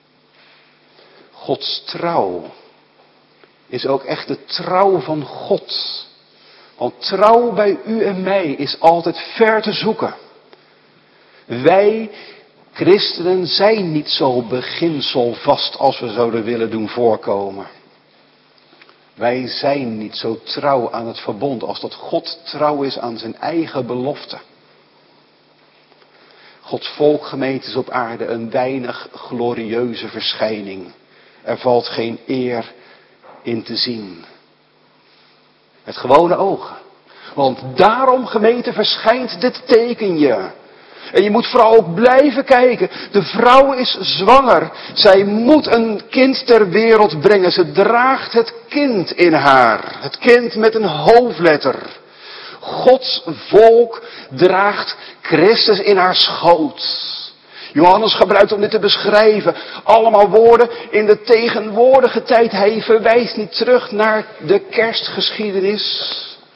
S2: Gods trouw is ook echt de trouw van God. Want trouw bij u en mij is altijd ver te zoeken. Wij, christenen, zijn niet zo beginselvast als we zouden willen doen voorkomen. Wij zijn niet zo trouw aan het verbond als dat God trouw is aan zijn eigen belofte. Gods volk, gemeente, is op aarde een weinig glorieuze verschijning. Er valt geen eer in te zien. Met gewone ogen. Want daarom, gemeente, verschijnt dit teken je. En je moet vooral ook blijven kijken. De vrouw is zwanger. Zij moet een kind ter wereld brengen. Ze draagt het kind in haar. Het kind met een hoofdletter. Gods volk draagt Christus in haar schoot. Johannes gebruikt om dit te beschrijven allemaal woorden in de tegenwoordige tijd. Hij verwijst niet terug naar de kerstgeschiedenis.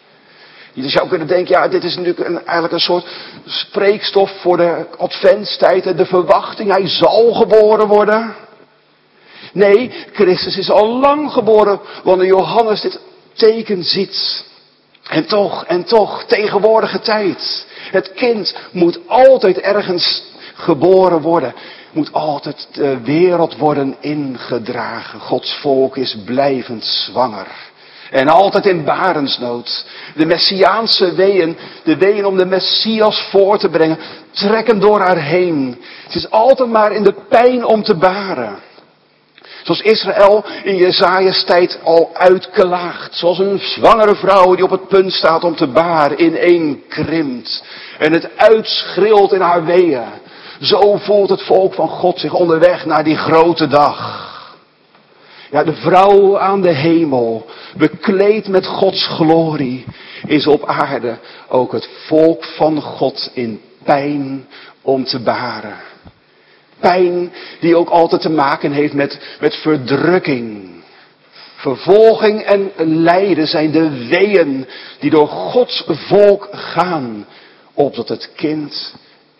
S2: Je zou kunnen denken, ja, dit is natuurlijk een, eigenlijk een soort spreekstof voor de adventstijd. De verwachting, hij zal geboren worden. Nee, Christus is al lang geboren, wanneer Johannes dit teken ziet. En toch, en toch, tegenwoordige tijd. Het kind moet altijd ergens geboren worden. Moet altijd de wereld worden ingedragen. Gods volk is blijvend zwanger. En altijd in barensnood. De messiaanse weeën, de weeën om de Messias voor te brengen, trekken door haar heen. Het is altijd maar in de pijn om te baren. Zoals Israël in Jesaja's tijd al uitklaagt. Zoals een zwangere vrouw die op het punt staat om te baren, ineenkrimpt. En het uitschreeuwt in haar weeën. Zo voelt het volk van God zich onderweg naar die grote dag. Ja, de vrouw aan de hemel, bekleed met Gods glorie, is op aarde ook het volk van God in pijn om te baren. Pijn die ook altijd te maken heeft met, met verdrukking. Vervolging en lijden zijn de weeën die door Gods volk gaan, opdat het kind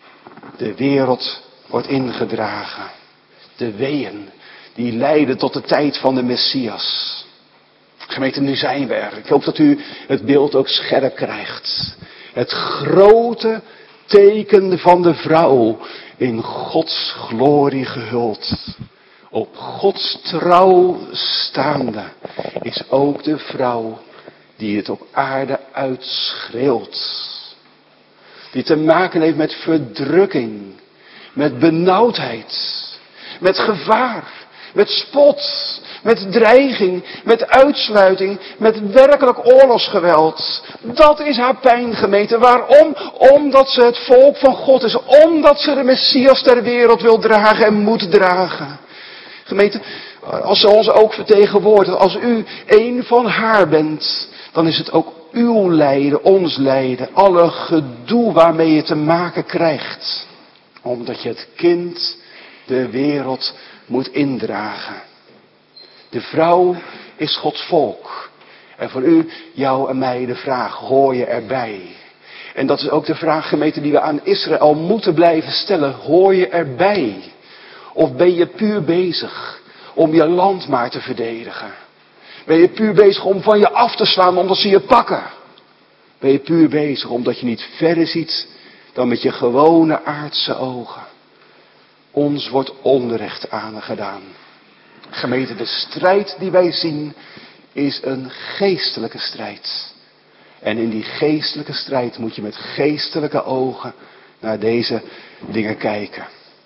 S2: de wereld wordt ingedragen. De weeën die leiden tot de tijd van de Messias. Gemeente, nu zijn we er. Ik hoop dat u het beeld ook scherp krijgt. Het grote teken van de vrouw in Gods glorie gehuld. Op Gods trouw staande is ook de vrouw die het op aarde uitschreeuwt. Die te maken heeft met verdrukking, met benauwdheid, met gevaar, met spot, met dreiging, met uitsluiting, met werkelijk oorlogsgeweld. Dat is haar pijn, gemeente. Waarom? Omdat ze het volk van God is. Omdat ze de Messias ter wereld wil dragen en moet dragen. Gemeente, als ze ons ook vertegenwoordigt, als u een van haar bent, dan is het ook uw lijden, ons lijden, alle gedoe waarmee je te maken krijgt. Omdat je het kind de wereld moet indragen. De vrouw is Gods volk. En voor u, jou en mij de vraag, hoor je erbij? En dat is ook de vraag, gemeente, die we aan Israël moeten blijven stellen. Hoor je erbij? Of ben je puur bezig om je land maar te verdedigen? Ben je puur bezig om van je af te slaan omdat ze je pakken? Ben je puur bezig omdat je niet verder ziet dan met je gewone aardse ogen? Ons wordt onrecht aangedaan. Gemeente, de strijd die wij zien is een geestelijke strijd. En in die geestelijke strijd moet je met geestelijke ogen naar deze dingen kijken.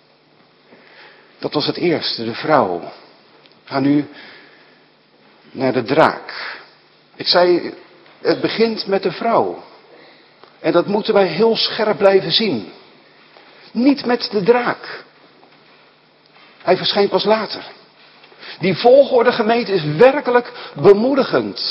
S2: Dat was het eerste, de vrouw. We gaan nu naar de draak. Ik zei, het begint met de vrouw. En dat moeten wij heel scherp blijven zien. Niet met de draak. Hij verschijnt pas later. Die volgorde, gemeente, is werkelijk bemoedigend.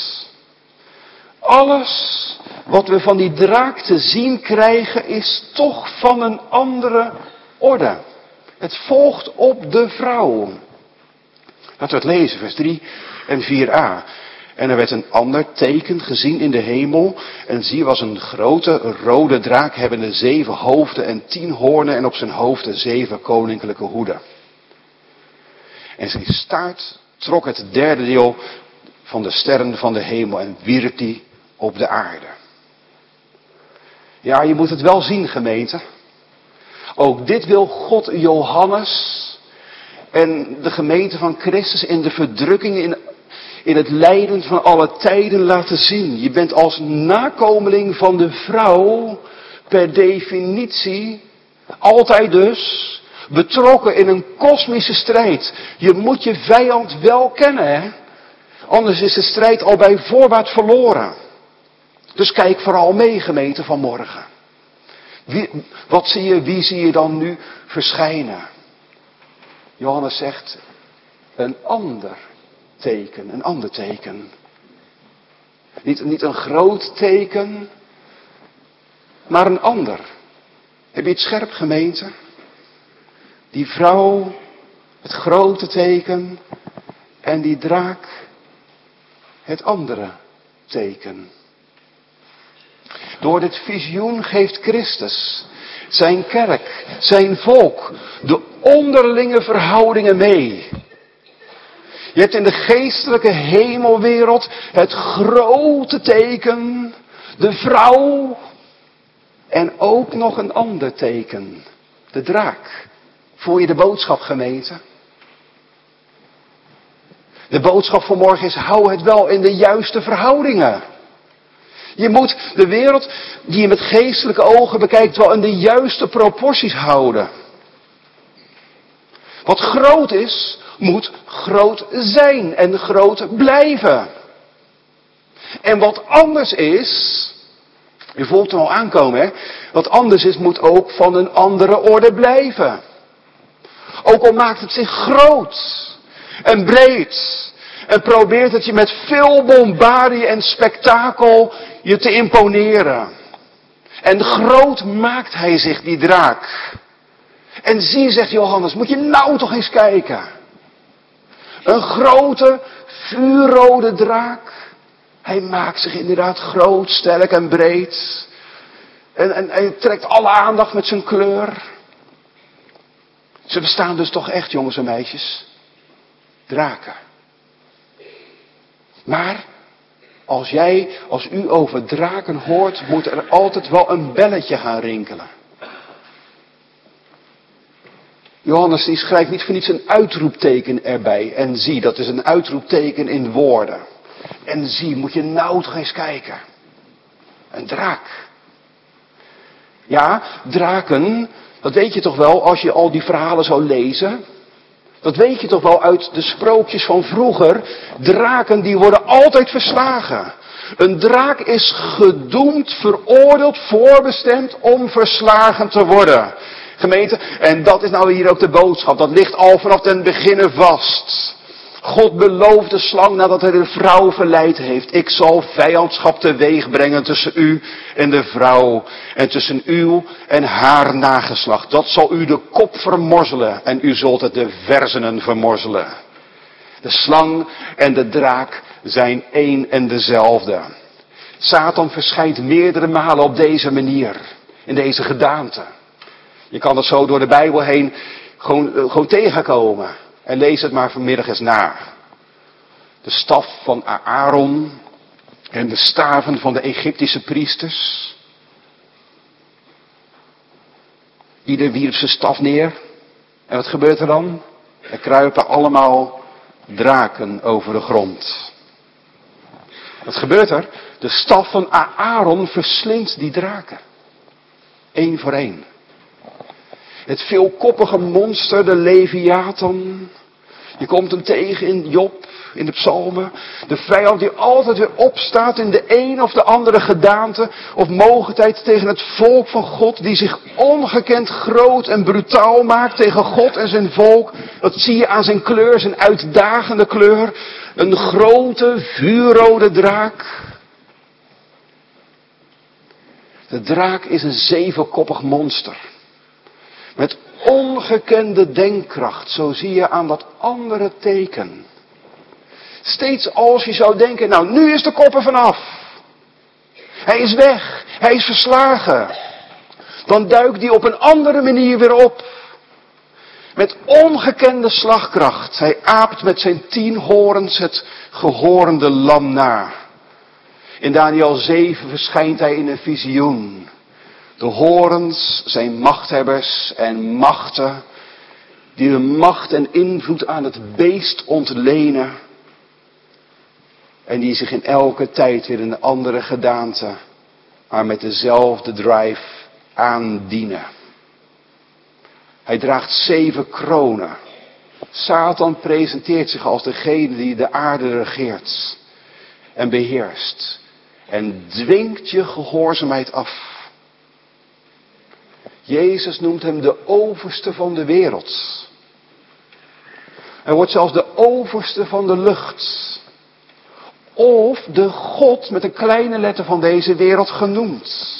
S2: Alles wat we van die draak te zien krijgen is toch van een andere orde. Het volgt op de vrouw. Laten we het lezen, vers drie en vier a. En er werd een ander teken gezien in de hemel. En zie was een grote rode draak hebbende zeven hoofden en tien hoornen en op zijn hoofden zeven koninklijke hoeden. En zijn staart trok het derde deel van de sterren van de hemel en wierp die op de aarde. Ja, je moet het wel zien, gemeente. Ook dit wil God Johannes en de gemeente van Christus in de verdrukking, in, in het lijden van alle tijden laten zien. Je bent als nakomeling van de vrouw per definitie, altijd dus, betrokken in een kosmische strijd. Je moet je vijand wel kennen, hè? Anders is de strijd al bij voorbaat verloren. Dus kijk vooral mee, gemeente, vanmorgen. Wie, wat zie je, wie zie je dan nu verschijnen? Johannes zegt, een ander teken, een ander teken. Niet, niet een groot teken, maar een ander. Heb je het scherp, gemeente? Die vrouw, het grote teken, en die draak, het andere teken. Door dit visioen geeft Christus zijn kerk, zijn volk, de onderlinge verhoudingen mee. Je hebt in de geestelijke hemelwereld het grote teken, de vrouw, en ook nog een ander teken, de draak. Voel je de boodschap, gemeente? De boodschap van morgen is, hou het wel in de juiste verhoudingen. Je moet de wereld die je met geestelijke ogen bekijkt wel in de juiste proporties houden. Wat groot is, moet groot zijn en groot blijven. En wat anders is, je voelt hem al aankomen, hè? Wat anders is, moet ook van een andere orde blijven. Ook al maakt het zich groot en breed en probeert het je met veel bombardie en spektakel je te imponeren. En groot maakt hij zich, die draak. En zie, zegt Johannes, moet je nou toch eens kijken. Een grote, vuurrode draak. Hij maakt zich inderdaad groot, sterk en breed. En, en hij trekt alle aandacht met zijn kleur. Ze bestaan dus toch echt, jongens en meisjes. Draken. Maar als jij, als u over draken hoort, moet er altijd wel een belletje gaan rinkelen. Johannes die schrijft niet voor niets een uitroepteken erbij. En zie, dat is een uitroepteken in woorden. En zie, moet je nou toch eens kijken. Een draak. Ja, draken, dat weet je toch wel als je al die verhalen zou lezen. Dat weet je toch wel uit de sprookjes van vroeger. Draken die worden altijd verslagen. Een draak is gedoemd, veroordeeld, voorbestemd om verslagen te worden. Gemeente, en dat is nou hier ook de boodschap. Dat ligt al vanaf den beginne vast. God belooft de slang nadat hij de vrouw verleid heeft. Ik zal vijandschap teweeg brengen tussen u en de vrouw. En tussen uw en haar nageslacht. Dat zal u de kop vermorzelen. En u zult het de verzenen vermorzelen. De slang en de draak zijn één en dezelfde. Satan verschijnt meerdere malen op deze manier. In deze gedaante. Je kan dat zo door de Bijbel heen gewoon, gewoon tegenkomen. En lees het maar vanmiddag eens na. De staf van Aaron en de staven van de Egyptische priesters. Ieder wierp zijn staf neer. En wat gebeurt er dan? Er kruipen allemaal draken over de grond. Wat gebeurt er? De staf van Aaron verslindt die draken. Eén voor één. Het veelkoppige monster, de Leviathan. Je komt hem tegen in Job, in de psalmen. De vijand die altijd weer opstaat in de een of de andere gedaante of mogelijkheid tegen het volk van God. Die zich ongekend groot en brutaal maakt tegen God en zijn volk. Dat zie je aan zijn kleur, zijn uitdagende kleur. Een grote vuurrode draak. De draak is een zevenkoppig monster. Met ongekende denkkracht, zo zie je aan dat andere teken. Steeds als je zou denken, nou nu is de kop er vanaf. Hij is weg, hij is verslagen. Dan duikt hij op een andere manier weer op. Met ongekende slagkracht. Hij aapt met zijn tien horens het gehorende lam na. In Daniël zeven verschijnt hij in een visioen. De horens zijn machthebbers en machten die de macht en invloed aan het beest ontlenen. En die zich in elke tijd weer in een andere gedaante, maar met dezelfde drive aandienen. Hij draagt zeven kronen. Satan presenteert zich als degene die de aarde regeert en beheerst. En dwingt je gehoorzaamheid af. Jezus noemt hem de overste van de wereld. Hij wordt zelfs de overste van de lucht. Of de God met een kleine letter van deze wereld genoemd.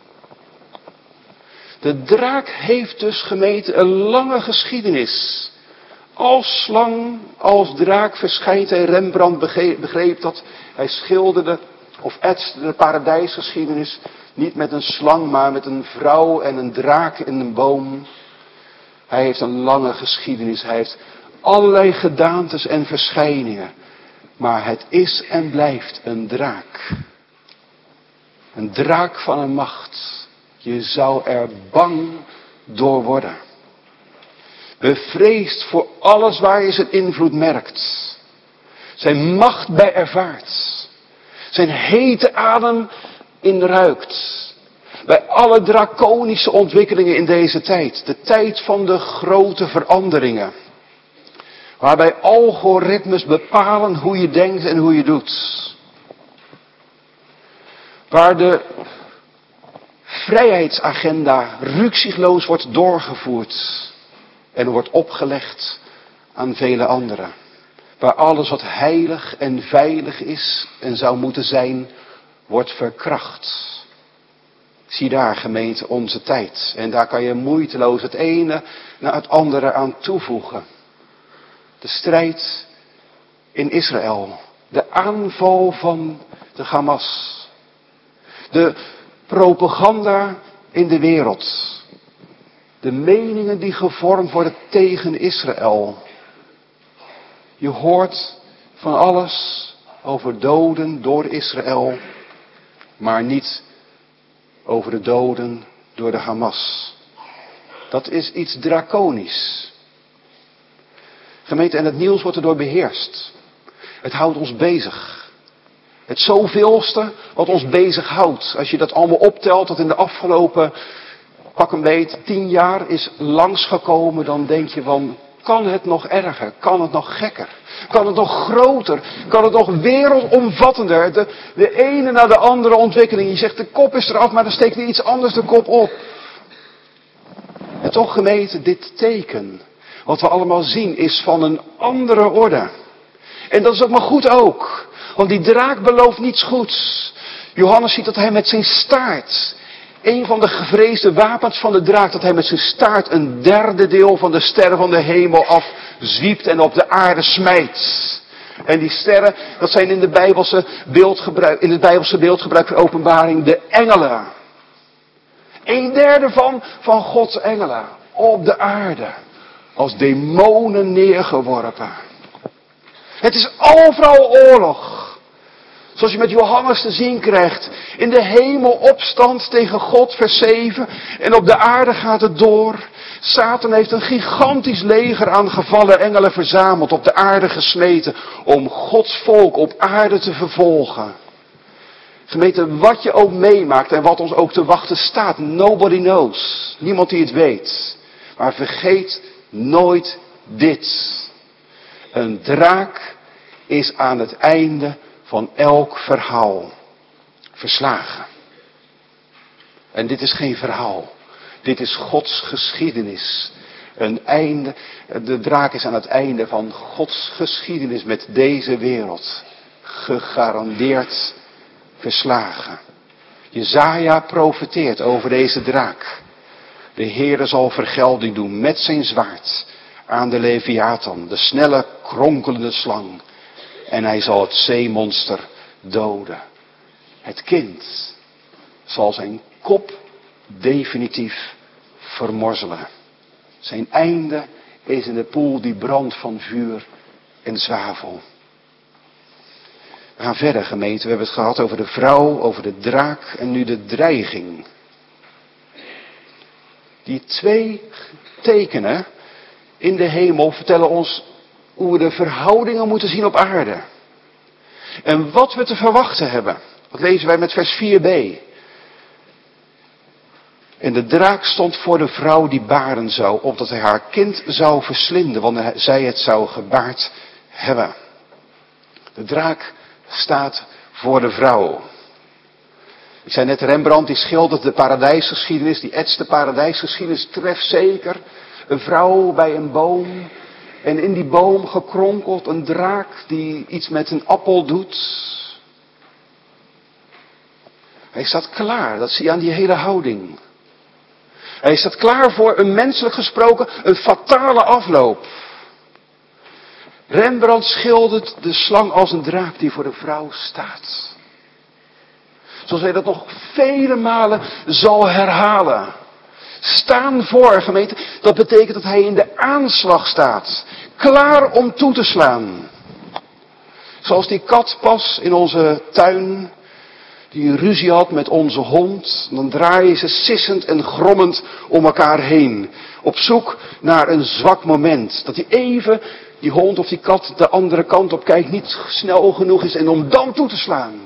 S2: De draak heeft dus gemeten een lange geschiedenis. Als slang, als draak verschijnt hij. Rembrandt begreep dat. Hij schilderde of etste de paradijsgeschiedenis niet met een slang, maar met een vrouw en een draak in een boom. Hij heeft een lange geschiedenis. Hij heeft allerlei gedaantes en verschijningen. Maar het is en blijft een draak. Een draak van een macht. Je zou er bang door worden. Bevreesd voor alles waar je zijn invloed merkt. Zijn macht bij ervaart. Zijn hete adem inruikt. Bij alle draconische ontwikkelingen in deze tijd. De tijd van de grote veranderingen. Waarbij algoritmes bepalen hoe je denkt en hoe je doet. Waar de vrijheidsagenda rukzichtloos wordt doorgevoerd. En wordt opgelegd aan vele anderen. Waar alles wat heilig en veilig is en zou moeten zijn, wordt verkracht. Zie daar, gemeente, onze tijd. En daar kan je moeiteloos het ene naar het andere aan toevoegen. De strijd in Israël. De aanval van de Hamas. De propaganda in de wereld. De meningen die gevormd worden tegen Israël. Je hoort van alles over doden door Israël, maar niet over de doden door de Hamas. Dat is iets draconisch. Gemeente, en het nieuws wordt erdoor beheerst. Het houdt ons bezig. Het zoveelste wat ons bezighoudt. Als je dat allemaal optelt, dat in de afgelopen, pak een beet, tien jaar is langsgekomen, dan denk je van, kan het nog erger? Kan het nog gekker? Kan het nog groter? Kan het nog wereldomvattender? De, de ene na de andere ontwikkeling. Je zegt de kop is eraf, maar dan steekt er iets anders de kop op. En toch gemeente, dit teken, wat we allemaal zien, is van een andere orde. En dat is ook maar goed ook. Want die draak belooft niets goeds. Johannes ziet dat hij met zijn staart, een van de gevreesde wapens van de draak, dat hij met zijn staart een derde deel van de sterren van de hemel afzwiept en op de aarde smijt. En die sterren, dat zijn in, de Bijbelse beeldgebruik, in het Bijbelse beeldgebruik van openbaring de engelen. Een derde van, van Gods engelen op de aarde. Als demonen neergeworpen. Het is overal oorlog. Zoals je met Johannes te zien krijgt. In de hemel opstand tegen God, vers zeven. En op de aarde gaat het door. Satan heeft een gigantisch leger aan gevallen engelen verzameld. Op de aarde gesmeten. Om Gods volk op aarde te vervolgen. Gemeente, wat je ook meemaakt en wat ons ook te wachten staat. Nobody knows. Niemand die het weet. Maar vergeet nooit dit. Een draak is aan het einde van elk verhaal verslagen. En dit is geen verhaal. Dit is Gods geschiedenis. Een einde, de draak is aan het einde van Gods geschiedenis met deze wereld. Gegarandeerd verslagen. Jesaja profeteert over deze draak. De Heere zal vergelding doen met zijn zwaard aan de Leviathan, de snelle kronkelende slang. En hij zal het zeemonster doden. Het kind zal zijn kop definitief vermorzelen. Zijn einde is in de poel die brandt van vuur en zwavel. We gaan verder, gemeente. We hebben het gehad over de vrouw, over de draak en nu de dreiging. Die twee tekenen in de hemel vertellen ons hoe we de verhoudingen moeten zien op aarde. En wat we te verwachten hebben. Dat lezen wij met vers vier b. En de draak stond voor de vrouw die baren zou, opdat hij haar kind zou verslinden, wanneer zij het zou gebaard hebben. De draak staat voor de vrouw. Ik zei net, Rembrandt die schildert de paradijsgeschiedenis, die etst de paradijsgeschiedenis trefzeker. Een vrouw bij een boom en in die boom gekronkeld een draak die iets met een appel doet. Hij staat klaar, dat zie je aan die hele houding. Hij staat klaar voor een menselijk gesproken, een fatale afloop. Rembrandt schildert de slang als een draak die voor de vrouw staat. Zoals hij dat nog vele malen zal herhalen. Staan voor, gemeente, dat betekent dat hij in de aanslag staat. Klaar om toe te slaan. Zoals die kat pas in onze tuin, die een ruzie had met onze hond. Dan draaien ze sissend en grommend om elkaar heen. Op zoek naar een zwak moment. Dat hij even, die hond of die kat, de andere kant op kijkt, niet snel genoeg is en om dan toe te slaan.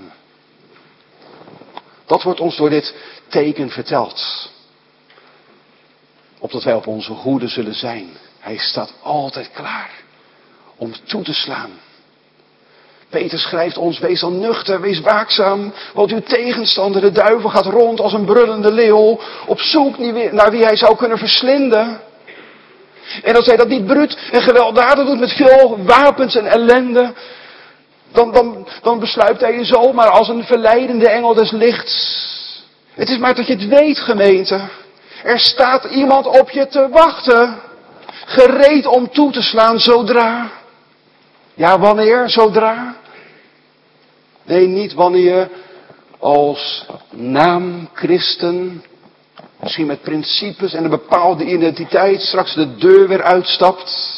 S2: Dat wordt ons door dit teken verteld. Opdat wij op onze hoede zullen zijn. Hij staat altijd klaar om toe te slaan. Peter schrijft ons, wees dan nuchter, wees waakzaam. Want uw tegenstander, de duivel, gaat rond als een brullende leeuw. Op zoek naar wie hij zou kunnen verslinden. En als hij dat niet bruut en gewelddadig doet met veel wapens en ellende. Dan, dan, dan besluit hij je zomaar als een verleidende engel des lichts. Het is maar dat je het weet, gemeente. Er staat iemand op je te wachten. Gereed om toe te slaan zodra. Ja, wanneer? Zodra? Nee, niet wanneer je als naamchristen, misschien met principes en een bepaalde identiteit, straks de deur weer uitstapt.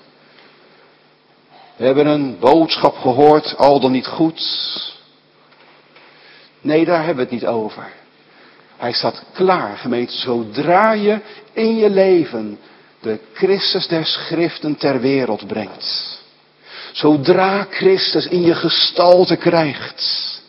S2: We hebben een boodschap gehoord, al dan niet goed. Nee, daar hebben we het niet over. Hij staat klaar, gemeente, zodra je in je leven de Christus der Schriften ter wereld brengt. Zodra Christus in je gestalte krijgt.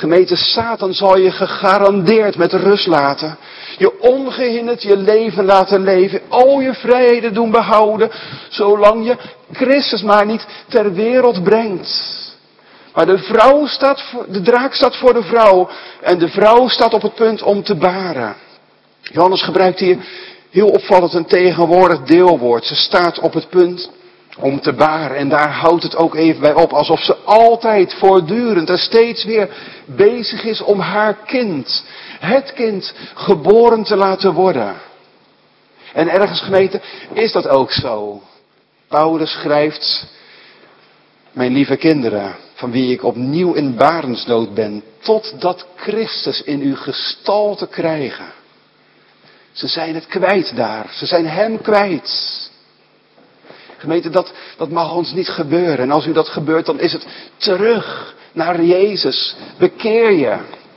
S2: Gemeente, Satan zal je gegarandeerd met rust laten. Je ongehinderd je leven laten leven. Al je vrijheden doen behouden. Zolang je Christus maar niet ter wereld brengt. Maar de vrouw staat voor, de draak staat voor de vrouw. En de vrouw staat op het punt om te baren. Johannes gebruikt hier heel opvallend een tegenwoordig deelwoord. Ze staat op het punt om te baren. En daar houdt het ook even bij op. Alsof ze altijd, voortdurend en steeds weer bezig is om haar kind, het kind, geboren te laten worden. En ergens, gemeente, is dat ook zo. Paulus schrijft: mijn lieve kinderen, van wie ik opnieuw in barensnood ben, totdat Christus in uw gestalte krijgen. Ze zijn het kwijt daar. Ze zijn hem kwijt. Gemeente, dat, dat mag ons niet gebeuren. En als u dat gebeurt, dan is het terug naar Jezus. Bekeer je.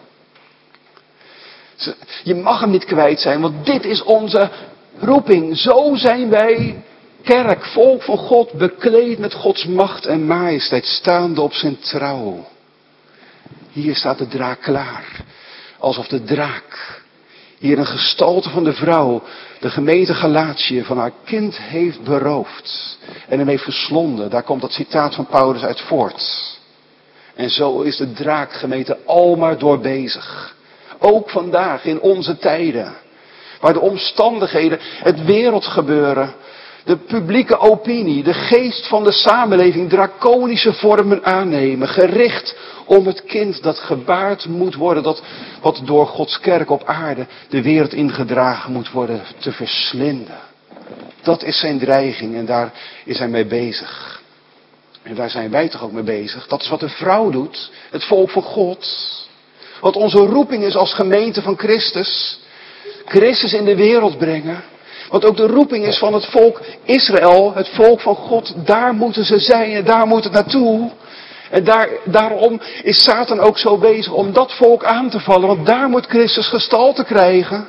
S2: Je mag hem niet kwijt zijn, want dit is onze roeping. Zo zijn wij kerk, volk van God, bekleed met Gods macht en majesteit, staande op zijn trouw. Hier staat de draak klaar. Alsof de draak hier een gestalte van de vrouw, de gemeente Galatië, van haar kind heeft beroofd. En hem heeft verslonden. Daar komt dat citaat van Paulus uit voort. En zo is de draak, gemeente, almaar door bezig. Ook vandaag, in onze tijden. Waar de omstandigheden, het wereldgebeuren, de publieke opinie, de geest van de samenleving draconische vormen aannemen. Gericht om het kind dat gebaard moet worden, dat wat door Gods kerk op aarde de wereld ingedragen moet worden, te verslinden. Dat is zijn dreiging en daar is hij mee bezig. En daar zijn wij toch ook mee bezig. Dat is wat de vrouw doet, het volk van God. Wat onze roeping is als gemeente van Christus. Christus in de wereld brengen. Wat ook de roeping is van het volk Israël, het volk van God. Daar moeten ze zijn en daar moet het naartoe. En daar, daarom is Satan ook zo bezig om dat volk aan te vallen. Want daar moet Christus gestalte krijgen.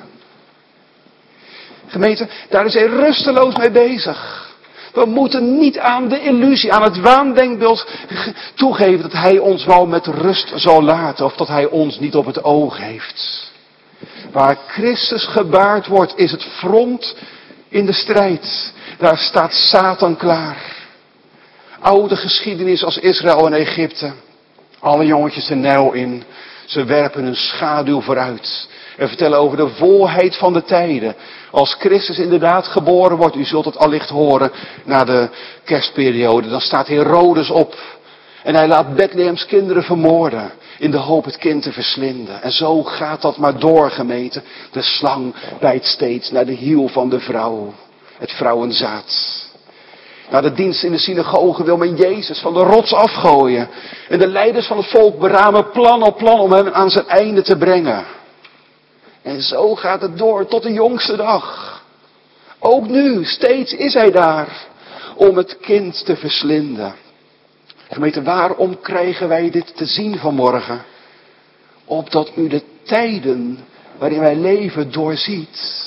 S2: Gemeente, daar is hij rusteloos mee bezig. We moeten niet aan de illusie, aan het waandenkbeeld toegeven dat hij ons wel met rust zal laten. Of dat hij ons niet op het oog heeft. Waar Christus gebaard wordt, is het front in de strijd. Daar staat Satan klaar. Oude geschiedenis als Israël en Egypte. Alle jongetjes de Nijl in. Ze werpen hun schaduw vooruit. En vertellen over de volheid van de tijden. Als Christus inderdaad geboren wordt, u zult het allicht horen na de kerstperiode. Dan staat Herodes op. En hij laat Bethlehems kinderen vermoorden. In de hoop het kind te verslinden. En zo gaat dat maar door, gemeente. De slang bijt steeds naar de hiel van de vrouw. Het vrouwenzaad. Na de dienst in de synagoge wil men Jezus van de rots afgooien. En de leiders van het volk beramen plan op plan om hem aan zijn einde te brengen. En zo gaat het door tot de jongste dag. Ook nu, steeds is hij daar om het kind te verslinden. Gemeente, waarom krijgen wij dit te zien vanmorgen? Opdat u de tijden waarin wij leven doorziet.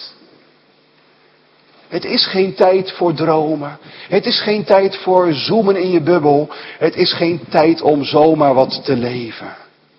S2: Het is geen tijd voor dromen. Het is geen tijd voor zoomen in je bubbel. Het is geen tijd om zomaar wat te leven.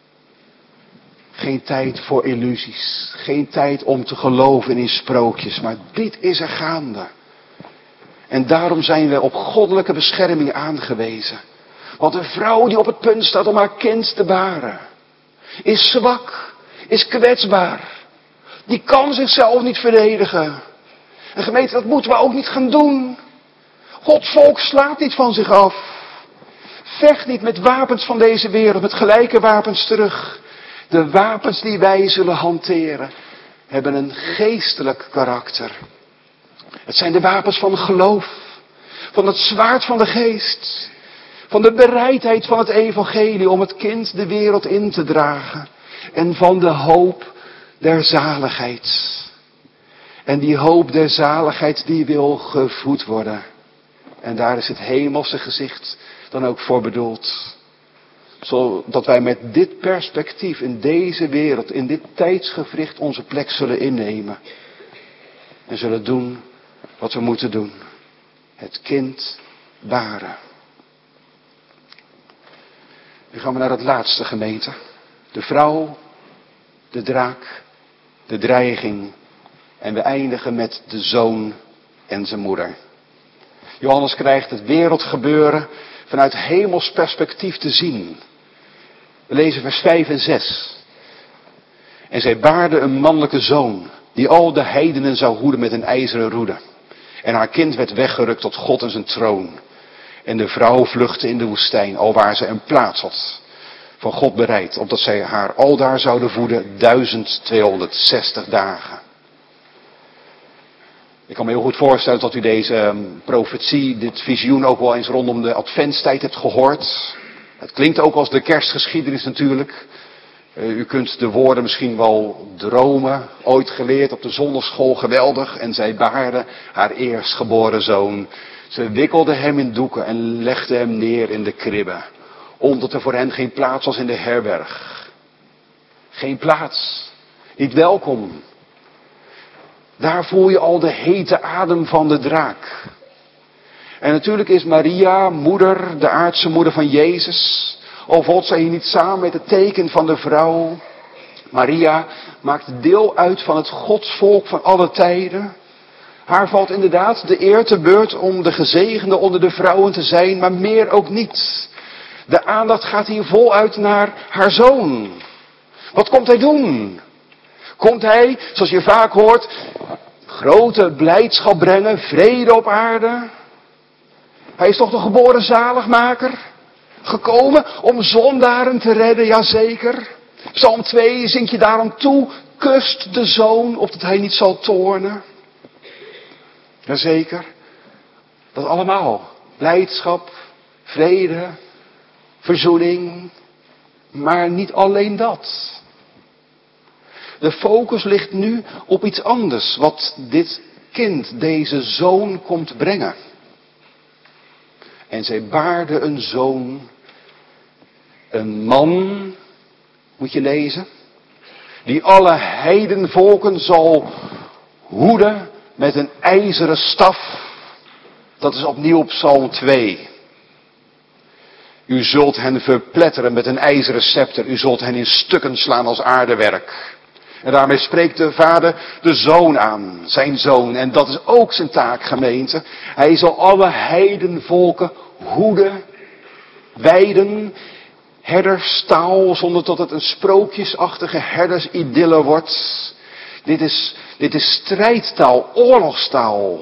S2: Geen tijd voor illusies. Geen tijd om te geloven in sprookjes. Maar dit is er gaande. En daarom zijn we op goddelijke bescherming aangewezen. Want een vrouw die op het punt staat om haar kind te baren, is zwak, is kwetsbaar. Die kan zichzelf niet verdedigen. En gemeente, dat moeten we ook niet gaan doen. Gods volk slaat niet van zich af. Vecht niet met wapens van deze wereld, met gelijke wapens terug. De wapens die wij zullen hanteren, hebben een geestelijk karakter. Het zijn de wapens van geloof, van het zwaard van de geest, van de bereidheid van het evangelie om het kind de wereld in te dragen. En van de hoop der zaligheid. En die hoop der zaligheid die wil gevoed worden. En daar is het hemelse gezicht dan ook voor bedoeld. Zodat wij met dit perspectief in deze wereld, in dit tijdsgewricht onze plek zullen innemen. En zullen doen wat we moeten doen. Het kind baren. Nu gaan we naar het laatste, gemeente. De vrouw, de draak, de dreiging en we eindigen met de zoon en zijn moeder. Johannes krijgt het wereldgebeuren vanuit hemels perspectief te zien. We lezen vers vijf en zes. En zij baarde een mannelijke zoon, die al de heidenen zou hoeden met een ijzeren roede. En haar kind werd weggerukt tot God en zijn troon. En de vrouw vluchtte in de woestijn, alwaar ze een plaats had van God bereid, opdat zij haar aldaar zouden voeden duizend tweehonderdzestig dagen. Ik kan me heel goed voorstellen dat u deze um, profetie, dit visioen ook wel eens rondom de adventstijd hebt gehoord. Het klinkt ook als de kerstgeschiedenis natuurlijk. Uh, u kunt de woorden misschien wel dromen, ooit geleerd op de zondagschool, geweldig. En zij baarde haar eerstgeboren zoon. Ze wikkelde hem in doeken en legde hem neer in de kribbe. Omdat er voor hen geen plaats was in de herberg. Geen plaats. Niet welkom. Daar voel je al de hete adem van de draak. En natuurlijk is Maria, moeder, de aardse moeder van Jezus. Al valt zij hier niet samen met het teken van de vrouw. Maria maakt deel uit van het godsvolk van alle tijden. Haar valt inderdaad de eer te beurt om de gezegende onder de vrouwen te zijn, maar meer ook niet. De aandacht gaat hier voluit naar haar zoon. Wat komt hij doen? Komt hij, zoals je vaak hoort, grote blijdschap brengen, vrede op aarde? Hij is toch de geboren zaligmaker? Gekomen om zondaren te redden, jazeker. Psalm twee zingt je daarom toe, kust de zoon, opdat hij niet zal toornen. Jazeker. Dat allemaal. Blijdschap, vrede, verzoening. Maar niet alleen dat. De focus ligt nu op iets anders, wat dit kind, deze zoon, komt brengen. En zij baarde een zoon, een man, moet je lezen, die alle heidenvolken zal hoeden met een ijzeren staf. Dat is opnieuw Psalm twee. U zult hen verpletteren met een ijzeren scepter, u zult hen in stukken slaan als aardewerk. En daarmee spreekt de vader de zoon aan, zijn zoon. En dat is ook zijn taak, gemeente. Hij zal alle heidenvolken hoeden, weiden, herderstaal, zonder dat het een sprookjesachtige herdersidylle wordt. Dit is, dit is strijdtaal, oorlogstaal,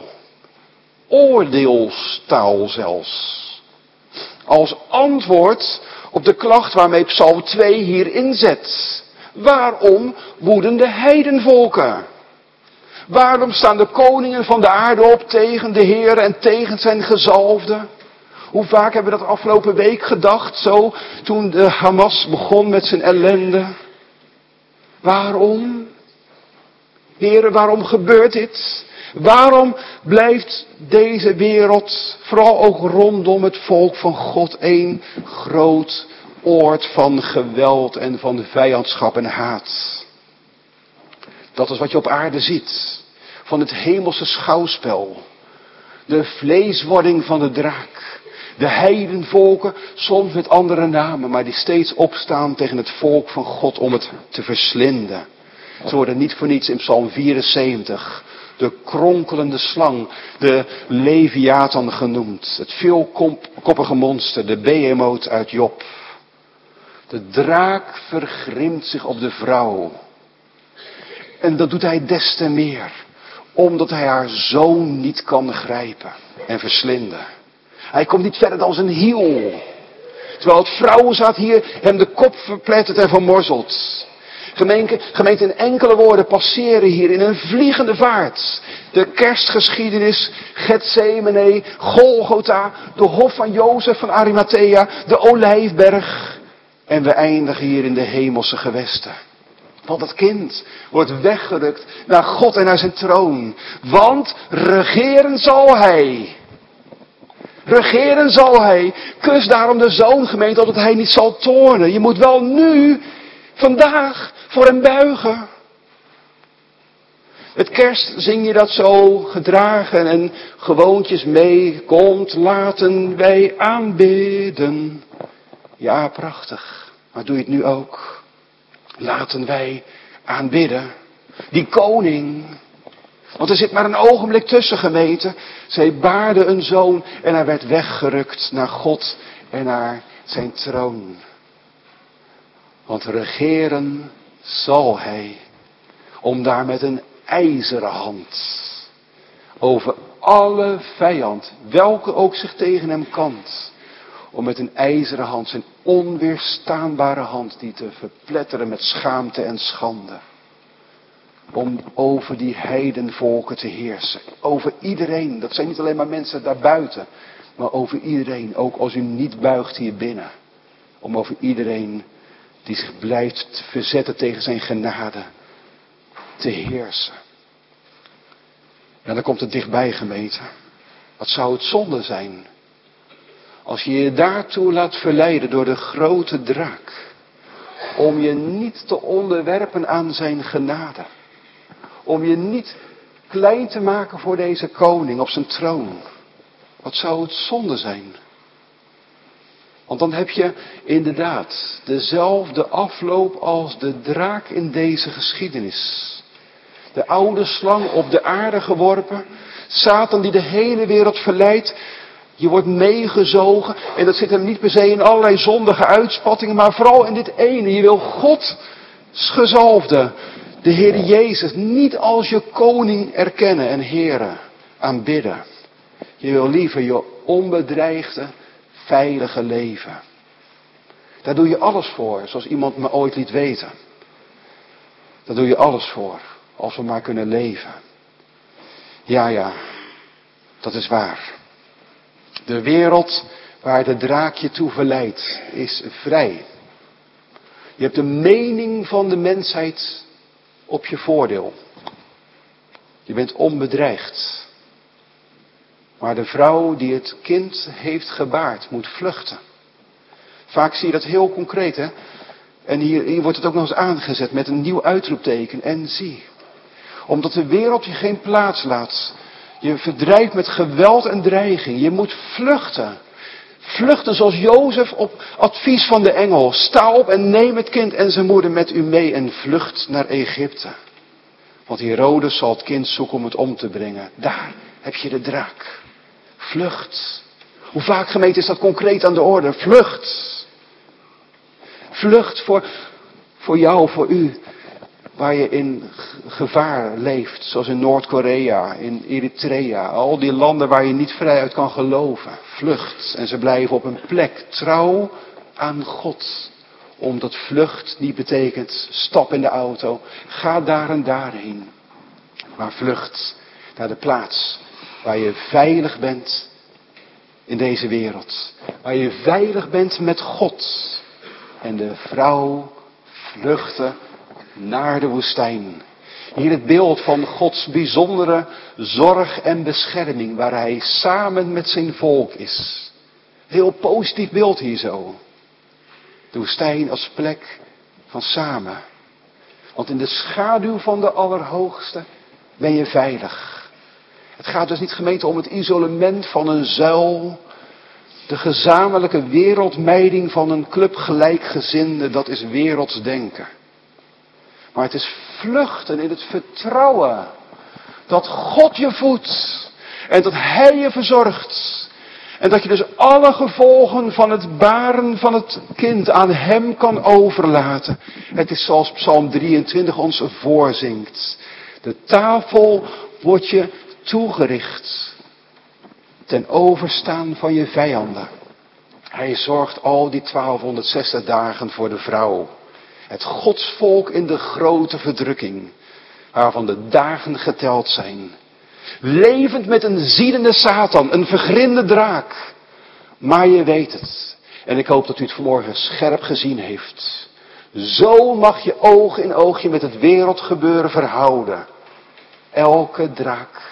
S2: oordeelstaal zelfs. Als antwoord op de klacht waarmee Psalm twee hier inzet. Waarom woeden de heidenvolken? Waarom staan de koningen van de aarde op tegen de Heer en tegen zijn gezalfde? Hoe vaak hebben we dat afgelopen week gedacht, zo toen de Hamas begon met zijn ellende? Waarom? Heren, waarom gebeurt dit? Waarom blijft deze wereld, vooral ook rondom het volk van God, één groot oord van geweld en van vijandschap en haat? Dat is wat je op aarde ziet. Van het hemelse schouwspel. De vleeswording van de draak. De heidenvolken, soms met andere namen, maar die steeds opstaan tegen het volk van God om het te verslinden. Ze worden niet voor niets in Psalm vierenzeventig de kronkelende slang, de Leviathan genoemd. Het veelkoppige monster, de behemoot uit Job. De draak vergrimt zich op de vrouw. En dat doet hij des te meer, omdat hij haar zoon niet kan grijpen en verslinden. Hij komt niet verder dan zijn hiel. Terwijl het vrouwenzaad hier hem de kop verplettert en vermorzelt. Gemeente, gemeente, in enkele woorden passeren hier in een vliegende vaart de kerstgeschiedenis, Getsemane, Golgotha, de hof van Jozef van Arimathea, de Olijfberg. En we eindigen hier in de hemelse gewesten. Want het kind wordt weggerukt naar God en naar zijn troon. Want regeren zal hij. Regeren zal hij. Kus daarom de zoon, gemeente, opdat hij niet zal toornen. Je moet wel nu, vandaag, voor hem buigen. Het kerst zing je dat zo gedragen en gewoontjes mee. Komt, laten wij aanbidden. Ja, prachtig. Maar doe je het nu ook? laten wij aanbidden. Die koning. Want er zit maar een ogenblik tussen, gemeente. Zij baarde een zoon en hij werd weggerukt naar God en naar zijn troon. Want regeren zal hij, om daar met een ijzeren hand over alle vijand, welke ook zich tegen hem kant, om met een ijzeren hand, zijn onweerstaanbare hand, die te verpletteren met schaamte en schande. Om over die heidenvolken te heersen. Over iedereen. Dat zijn niet alleen maar mensen daarbuiten. Maar over iedereen. Ook als u niet buigt hier binnen. Om over iedereen die zich blijft verzetten tegen zijn genade te heersen. En dan komt het dichtbij, gemeente. Wat zou het zonde zijn als je je daartoe laat verleiden door de grote draak. Om je niet te onderwerpen aan zijn genade. Om je niet klein te maken voor deze koning op zijn troon. Wat zou het zonde zijn? Want dan heb je inderdaad dezelfde afloop als de draak in deze geschiedenis. De oude slang op de aarde geworpen. Satan die de hele wereld verleidt. Je wordt meegezogen. En dat zit hem niet per se in allerlei zondige uitspattingen. Maar vooral in dit ene. Je wil God gezalfde. De Heer Jezus niet als je koning erkennen en Heere aanbidden. Je wil liever je onbedreigde, veilige leven. Daar doe je alles voor, zoals iemand me ooit liet weten. Daar doe je alles voor, als we maar kunnen leven. Ja, ja, dat is waar. De wereld waar de draak je toe verleidt, is vrij. Je hebt de mening van de mensheid op je voordeel. Je bent onbedreigd. Maar de vrouw die het kind heeft gebaard moet vluchten. Vaak zie je dat heel concreet, hè. En hier, hier wordt het ook nog eens aangezet met een nieuw uitroepteken. En zie. Omdat de wereld je geen plaats laat. Je verdrijft met geweld en dreiging. Je moet vluchten. Vluchten zoals Jozef op advies van de engel. Sta op en neem het kind en zijn moeder met u mee en vlucht naar Egypte. Want Herodes zal het kind zoeken om het om te brengen. Daar heb je de draak. Vlucht. Hoe vaak, gemeente, is dat concreet aan de orde? Vlucht. Vlucht voor, voor jou, voor u. Waar je in gevaar leeft. Zoals in Noord-Korea, in Eritrea. Al die landen waar je niet vrij uit kan geloven. Vlucht. En ze blijven op een plek trouw aan God. Omdat vlucht niet betekent stap in de auto. Ga daar en daarheen. Maar vlucht naar de plaats waar je veilig bent in deze wereld. Waar je veilig bent met God. En de vrouw vluchtte naar de woestijn. Hier het beeld van Gods bijzondere zorg en bescherming. Waar hij samen met zijn volk is. Heel positief beeld hier zo. De woestijn als plek van samen. Want in de schaduw van de Allerhoogste ben je veilig. Het gaat dus niet, gemeente, om het isolement van een zuil. De gezamenlijke wereldmijding van een club gelijkgezinden, dat is werelds denken. Maar het is vluchten in het vertrouwen dat God je voedt en dat Hij je verzorgt. En dat je dus alle gevolgen van het baren van het kind aan Hem kan overlaten. Het is zoals Psalm drieëntwintig ons voorzingt. De tafel wordt je toegericht ten overstaan van je vijanden. Hij zorgt al die twaalfhonderdzestig dagen voor de vrouw. Het godsvolk in de grote verdrukking, waarvan de dagen geteld zijn. Levend met een ziedende Satan, een vergrinde draak. Maar je weet het. En ik hoop dat u het vanmorgen scherp gezien heeft. Zo mag je oog in oogje met het wereldgebeuren verhouden. Elke draak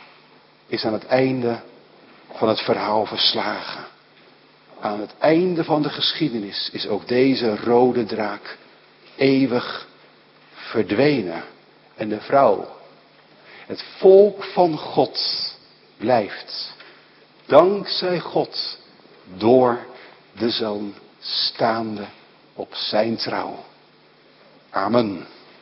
S2: is aan het einde van het verhaal verslagen. Aan het einde van de geschiedenis is ook deze rode draak eeuwig verdwenen. En de vrouw, het volk van God, blijft, dankzij God, door de Zoon staande op zijn trouw. Amen.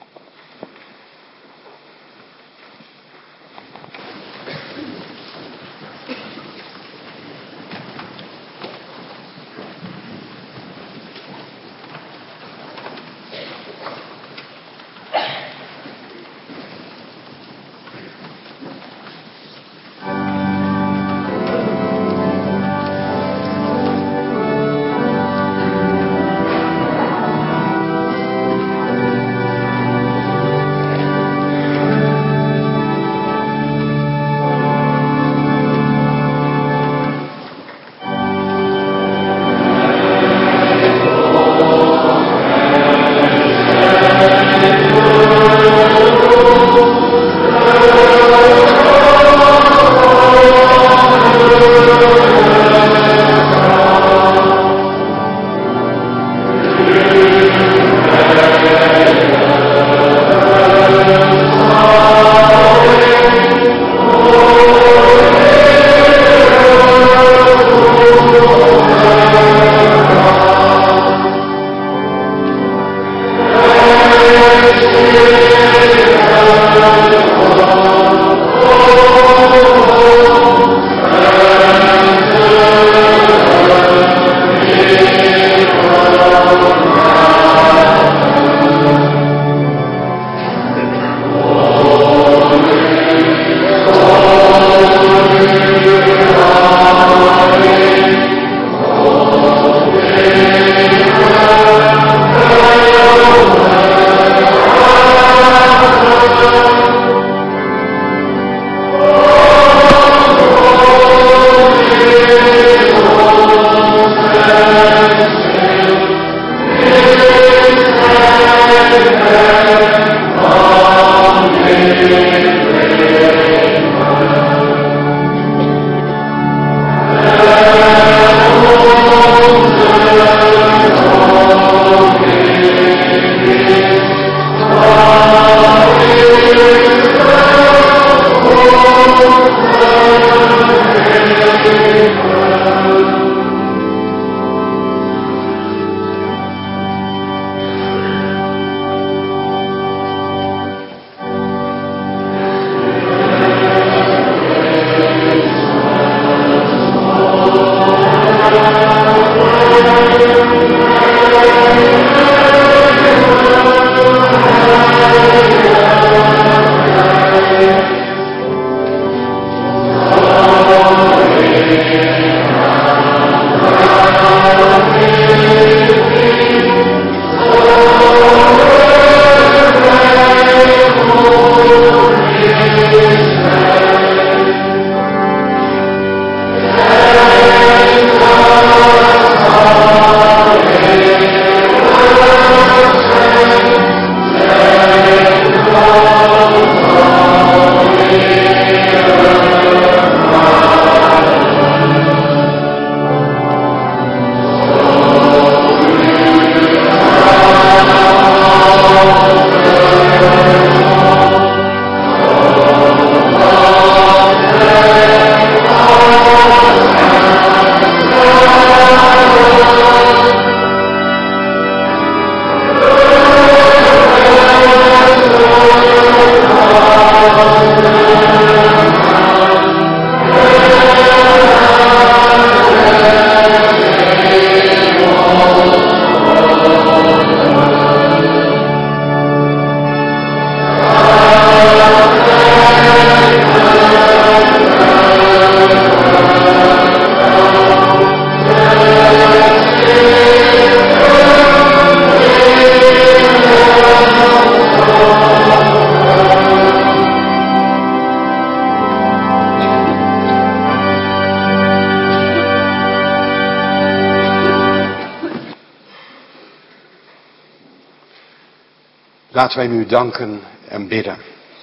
S2: Laten wij nu danken en bidden.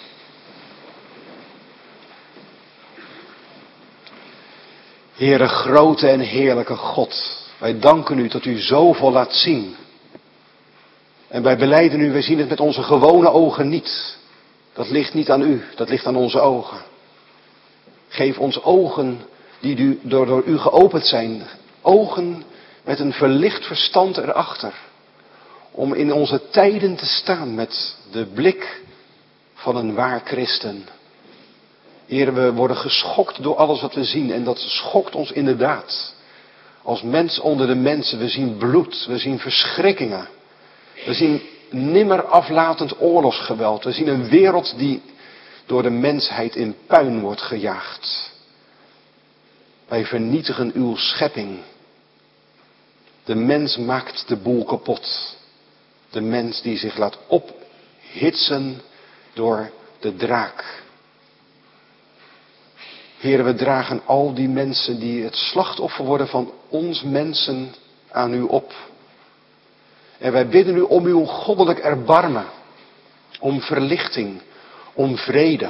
S2: Heere grote en heerlijke God, wij danken u dat u zoveel laat zien. En wij belijden u, wij zien het met onze gewone ogen niet. Dat ligt niet aan u, dat ligt aan onze ogen. Geef ons ogen die u, door, door u geopend zijn. Ogen met een verlicht verstand erachter. om in onze tijden te staan met de blik van een waar christen. Heer, we worden geschokt door alles wat we zien en dat schokt ons inderdaad. Als mens onder de mensen, we zien bloed, we zien verschrikkingen. We zien nimmer aflatend oorlogsgeweld. We zien een wereld die door de mensheid in puin wordt gejaagd. Wij vernietigen uw schepping. De mens maakt de boel kapot. De mens die zich laat ophitsen door de draak. Heer, we dragen al die mensen die het slachtoffer worden van ons mensen aan u op. En wij bidden u om uw goddelijk erbarmen, om verlichting, om vrede.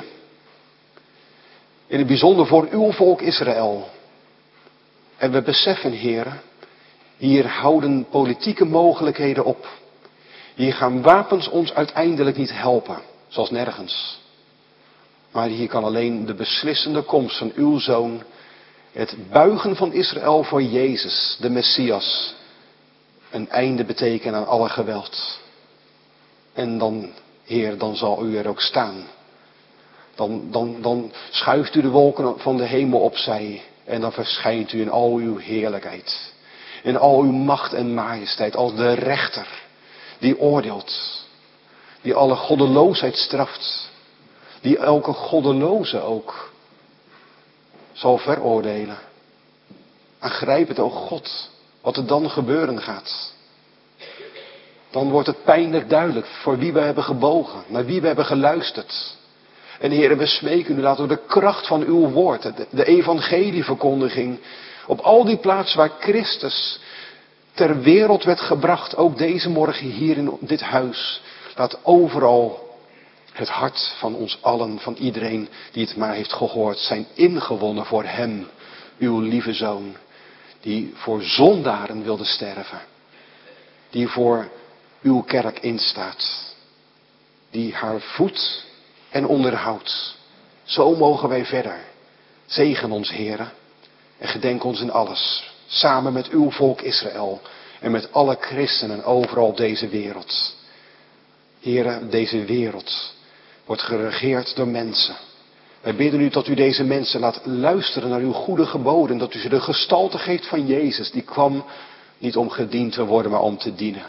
S2: In het bijzonder voor uw volk Israël. En we beseffen, Heer, hier houden politieke mogelijkheden op. Hier gaan wapens ons uiteindelijk niet helpen, zoals nergens. Maar hier kan alleen de beslissende komst van uw Zoon, het buigen van Israël voor Jezus, de Messias, een einde betekenen aan alle geweld. En dan, Heer, dan zal u er ook staan. Dan, dan, dan schuift u de wolken van de hemel opzij en dan verschijnt u in al uw heerlijkheid. In al uw macht en majesteit als de rechter die oordeelt, die alle goddeloosheid straft. Die elke goddeloze ook zal veroordelen. Aangrijp het, o God, wat er dan gebeuren gaat. Dan wordt het pijnlijk duidelijk voor wie we hebben gebogen, naar wie we hebben geluisterd. En Heer, we smeken u, laten we de kracht van uw woord, de, de evangelieverkondiging, op al die plaatsen waar Christus ter wereld werd gebracht, ook deze morgen hier in dit huis, laat overal het hart van ons allen, van iedereen die het maar heeft gehoord, zijn ingewonnen voor hem, uw lieve Zoon, die voor zondaren wilde sterven, die voor uw kerk instaat, die haar voedt en onderhoudt. Zo mogen wij verder. Zegen ons, Heere, en gedenk ons in alles, samen met uw volk Israël en met alle christenen overal op deze wereld. Heere, deze wereld wordt geregeerd door mensen. Wij bidden u dat u deze mensen laat luisteren naar uw goede geboden. Dat u ze de gestalte geeft van Jezus. Die kwam niet om gediend te worden, maar om te dienen.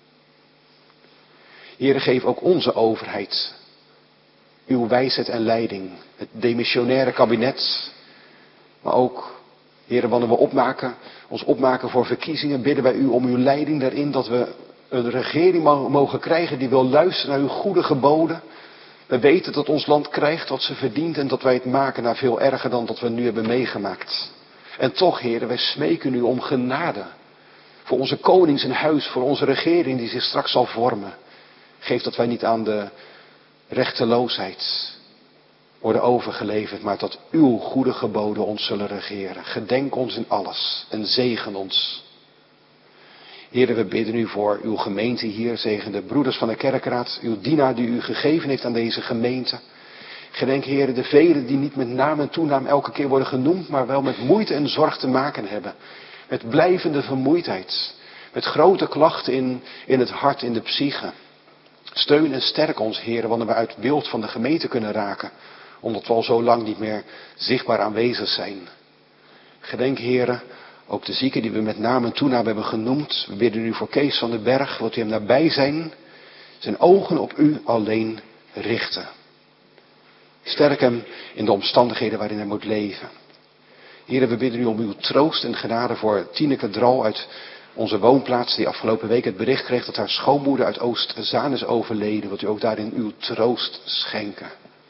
S2: Heere, geef ook onze overheid uw wijsheid en leiding. Het demissionaire kabinet. Maar ook, Heere, wanneer we opmaken, ons opmaken voor verkiezingen, bidden wij u om uw leiding daarin. Dat we een regering mogen krijgen die wil luisteren naar uw goede geboden. We weten dat ons land krijgt wat ze verdient en dat wij het maken naar veel erger dan dat we nu hebben meegemaakt. En toch, Heer, wij smeken u om genade. Voor onze koning zijn huis, voor onze regering die zich straks zal vormen. Geef dat wij niet aan de rechteloosheid worden overgeleverd, maar dat uw goede geboden ons zullen regeren. Gedenk ons in alles en zegen ons. Heere, we bidden u voor uw gemeente hier, zegen de broeders van de kerkraad, uw dienaar die u gegeven heeft aan deze gemeente. Gedenk, Heere, de velen die niet met naam en toenaam elke keer worden genoemd, maar wel met moeite en zorg te maken hebben. Met blijvende vermoeidheid, met grote klachten in, in het hart, in de psyche. Steun en sterk ons, Heere, wanneer we uit het beeld van de gemeente kunnen raken, omdat we al zo lang niet meer zichtbaar aanwezig zijn. Gedenk, Heere, ook de zieken die we met naam en toenaam hebben genoemd. We bidden u voor Kees van den Berg, wilt u hem nabij zijn, zijn ogen op u alleen richten. Sterk hem in de omstandigheden waarin hij moet leven. Heere, we bidden u om uw troost en genade voor Tineke Dral uit onze woonplaats, die afgelopen week het bericht kreeg dat haar schoonmoeder uit Oost-Zaan is overleden. Wilt u ook daarin uw troost schenken.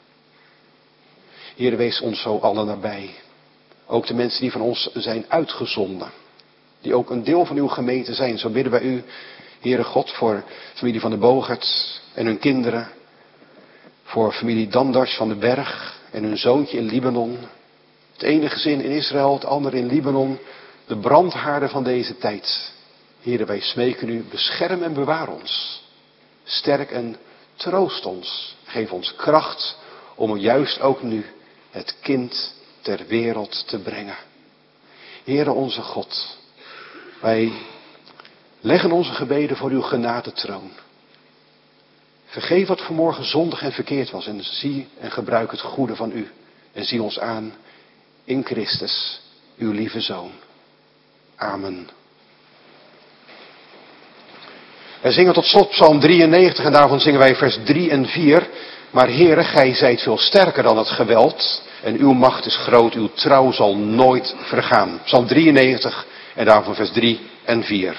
S2: Heere, wees ons zo allen nabij. Ook de mensen die van ons zijn uitgezonden. Die ook een deel van uw gemeente zijn. Zo bidden wij u, Heere God, voor familie van de Bogert en hun kinderen. Voor familie Dandars van den Berg en hun zoontje in Libanon. Het ene gezin in Israël, het andere in Libanon. De brandhaarden van deze tijd. Heere, wij smeken u, bescherm en bewaar ons. Sterk en troost ons. Geef ons kracht om juist ook nu het kind ter wereld te brengen. Heere onze God, wij Leggen onze gebeden voor uw genadetroon. Vergeef wat vanmorgen zondig en verkeerd was en zie en gebruik het goede van u. En zie ons aan in Christus, uw lieve Zoon. Amen. Wij zingen tot slot Psalm drieënnegentig en daarvan zingen wij vers drie en vier. Maar Heere, gij zijt veel sterker dan het geweld en uw macht is groot, uw trouw zal nooit vergaan. Psalm drieënnegentig en daarvan vers drie en vier.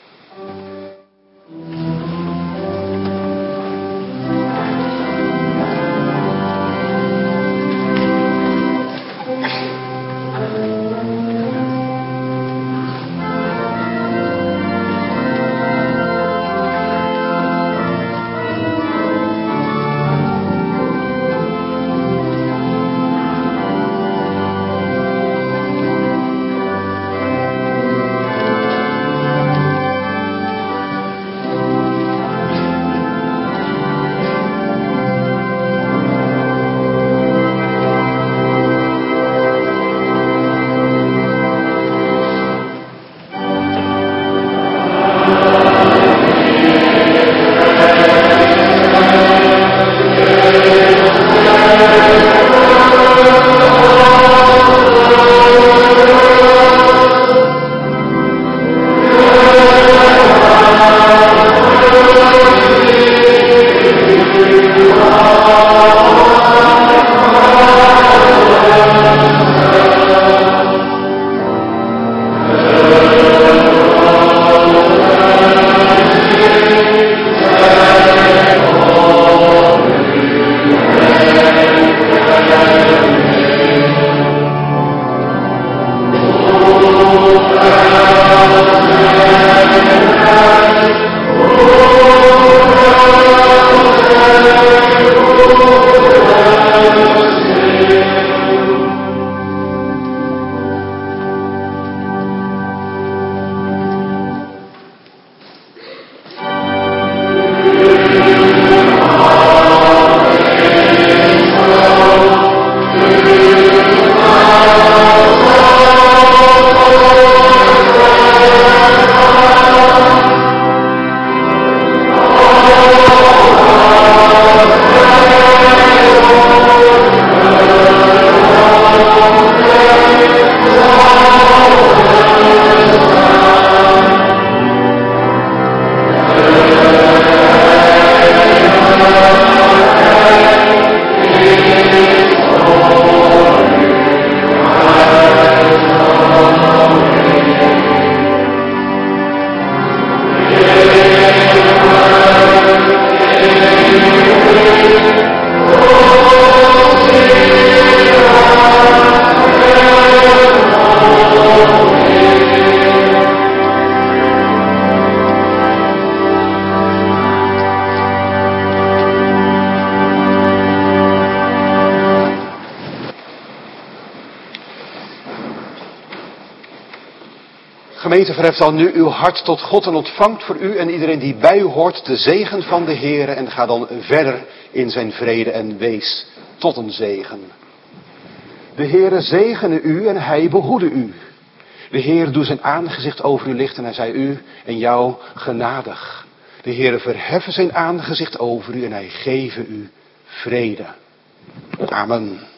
S2: Gemeente, verheft dan nu uw hart tot God en ontvangt voor u en iedereen die bij u hoort de zegen van de Heere en ga dan verder in zijn vrede en wees tot een zegen. De Heere zegene u en hij behoede u. De Heer doet zijn aangezicht over u lichten en hij zij u en jou genadig. De Heere verheffen zijn aangezicht over u en hij geven u vrede. Amen.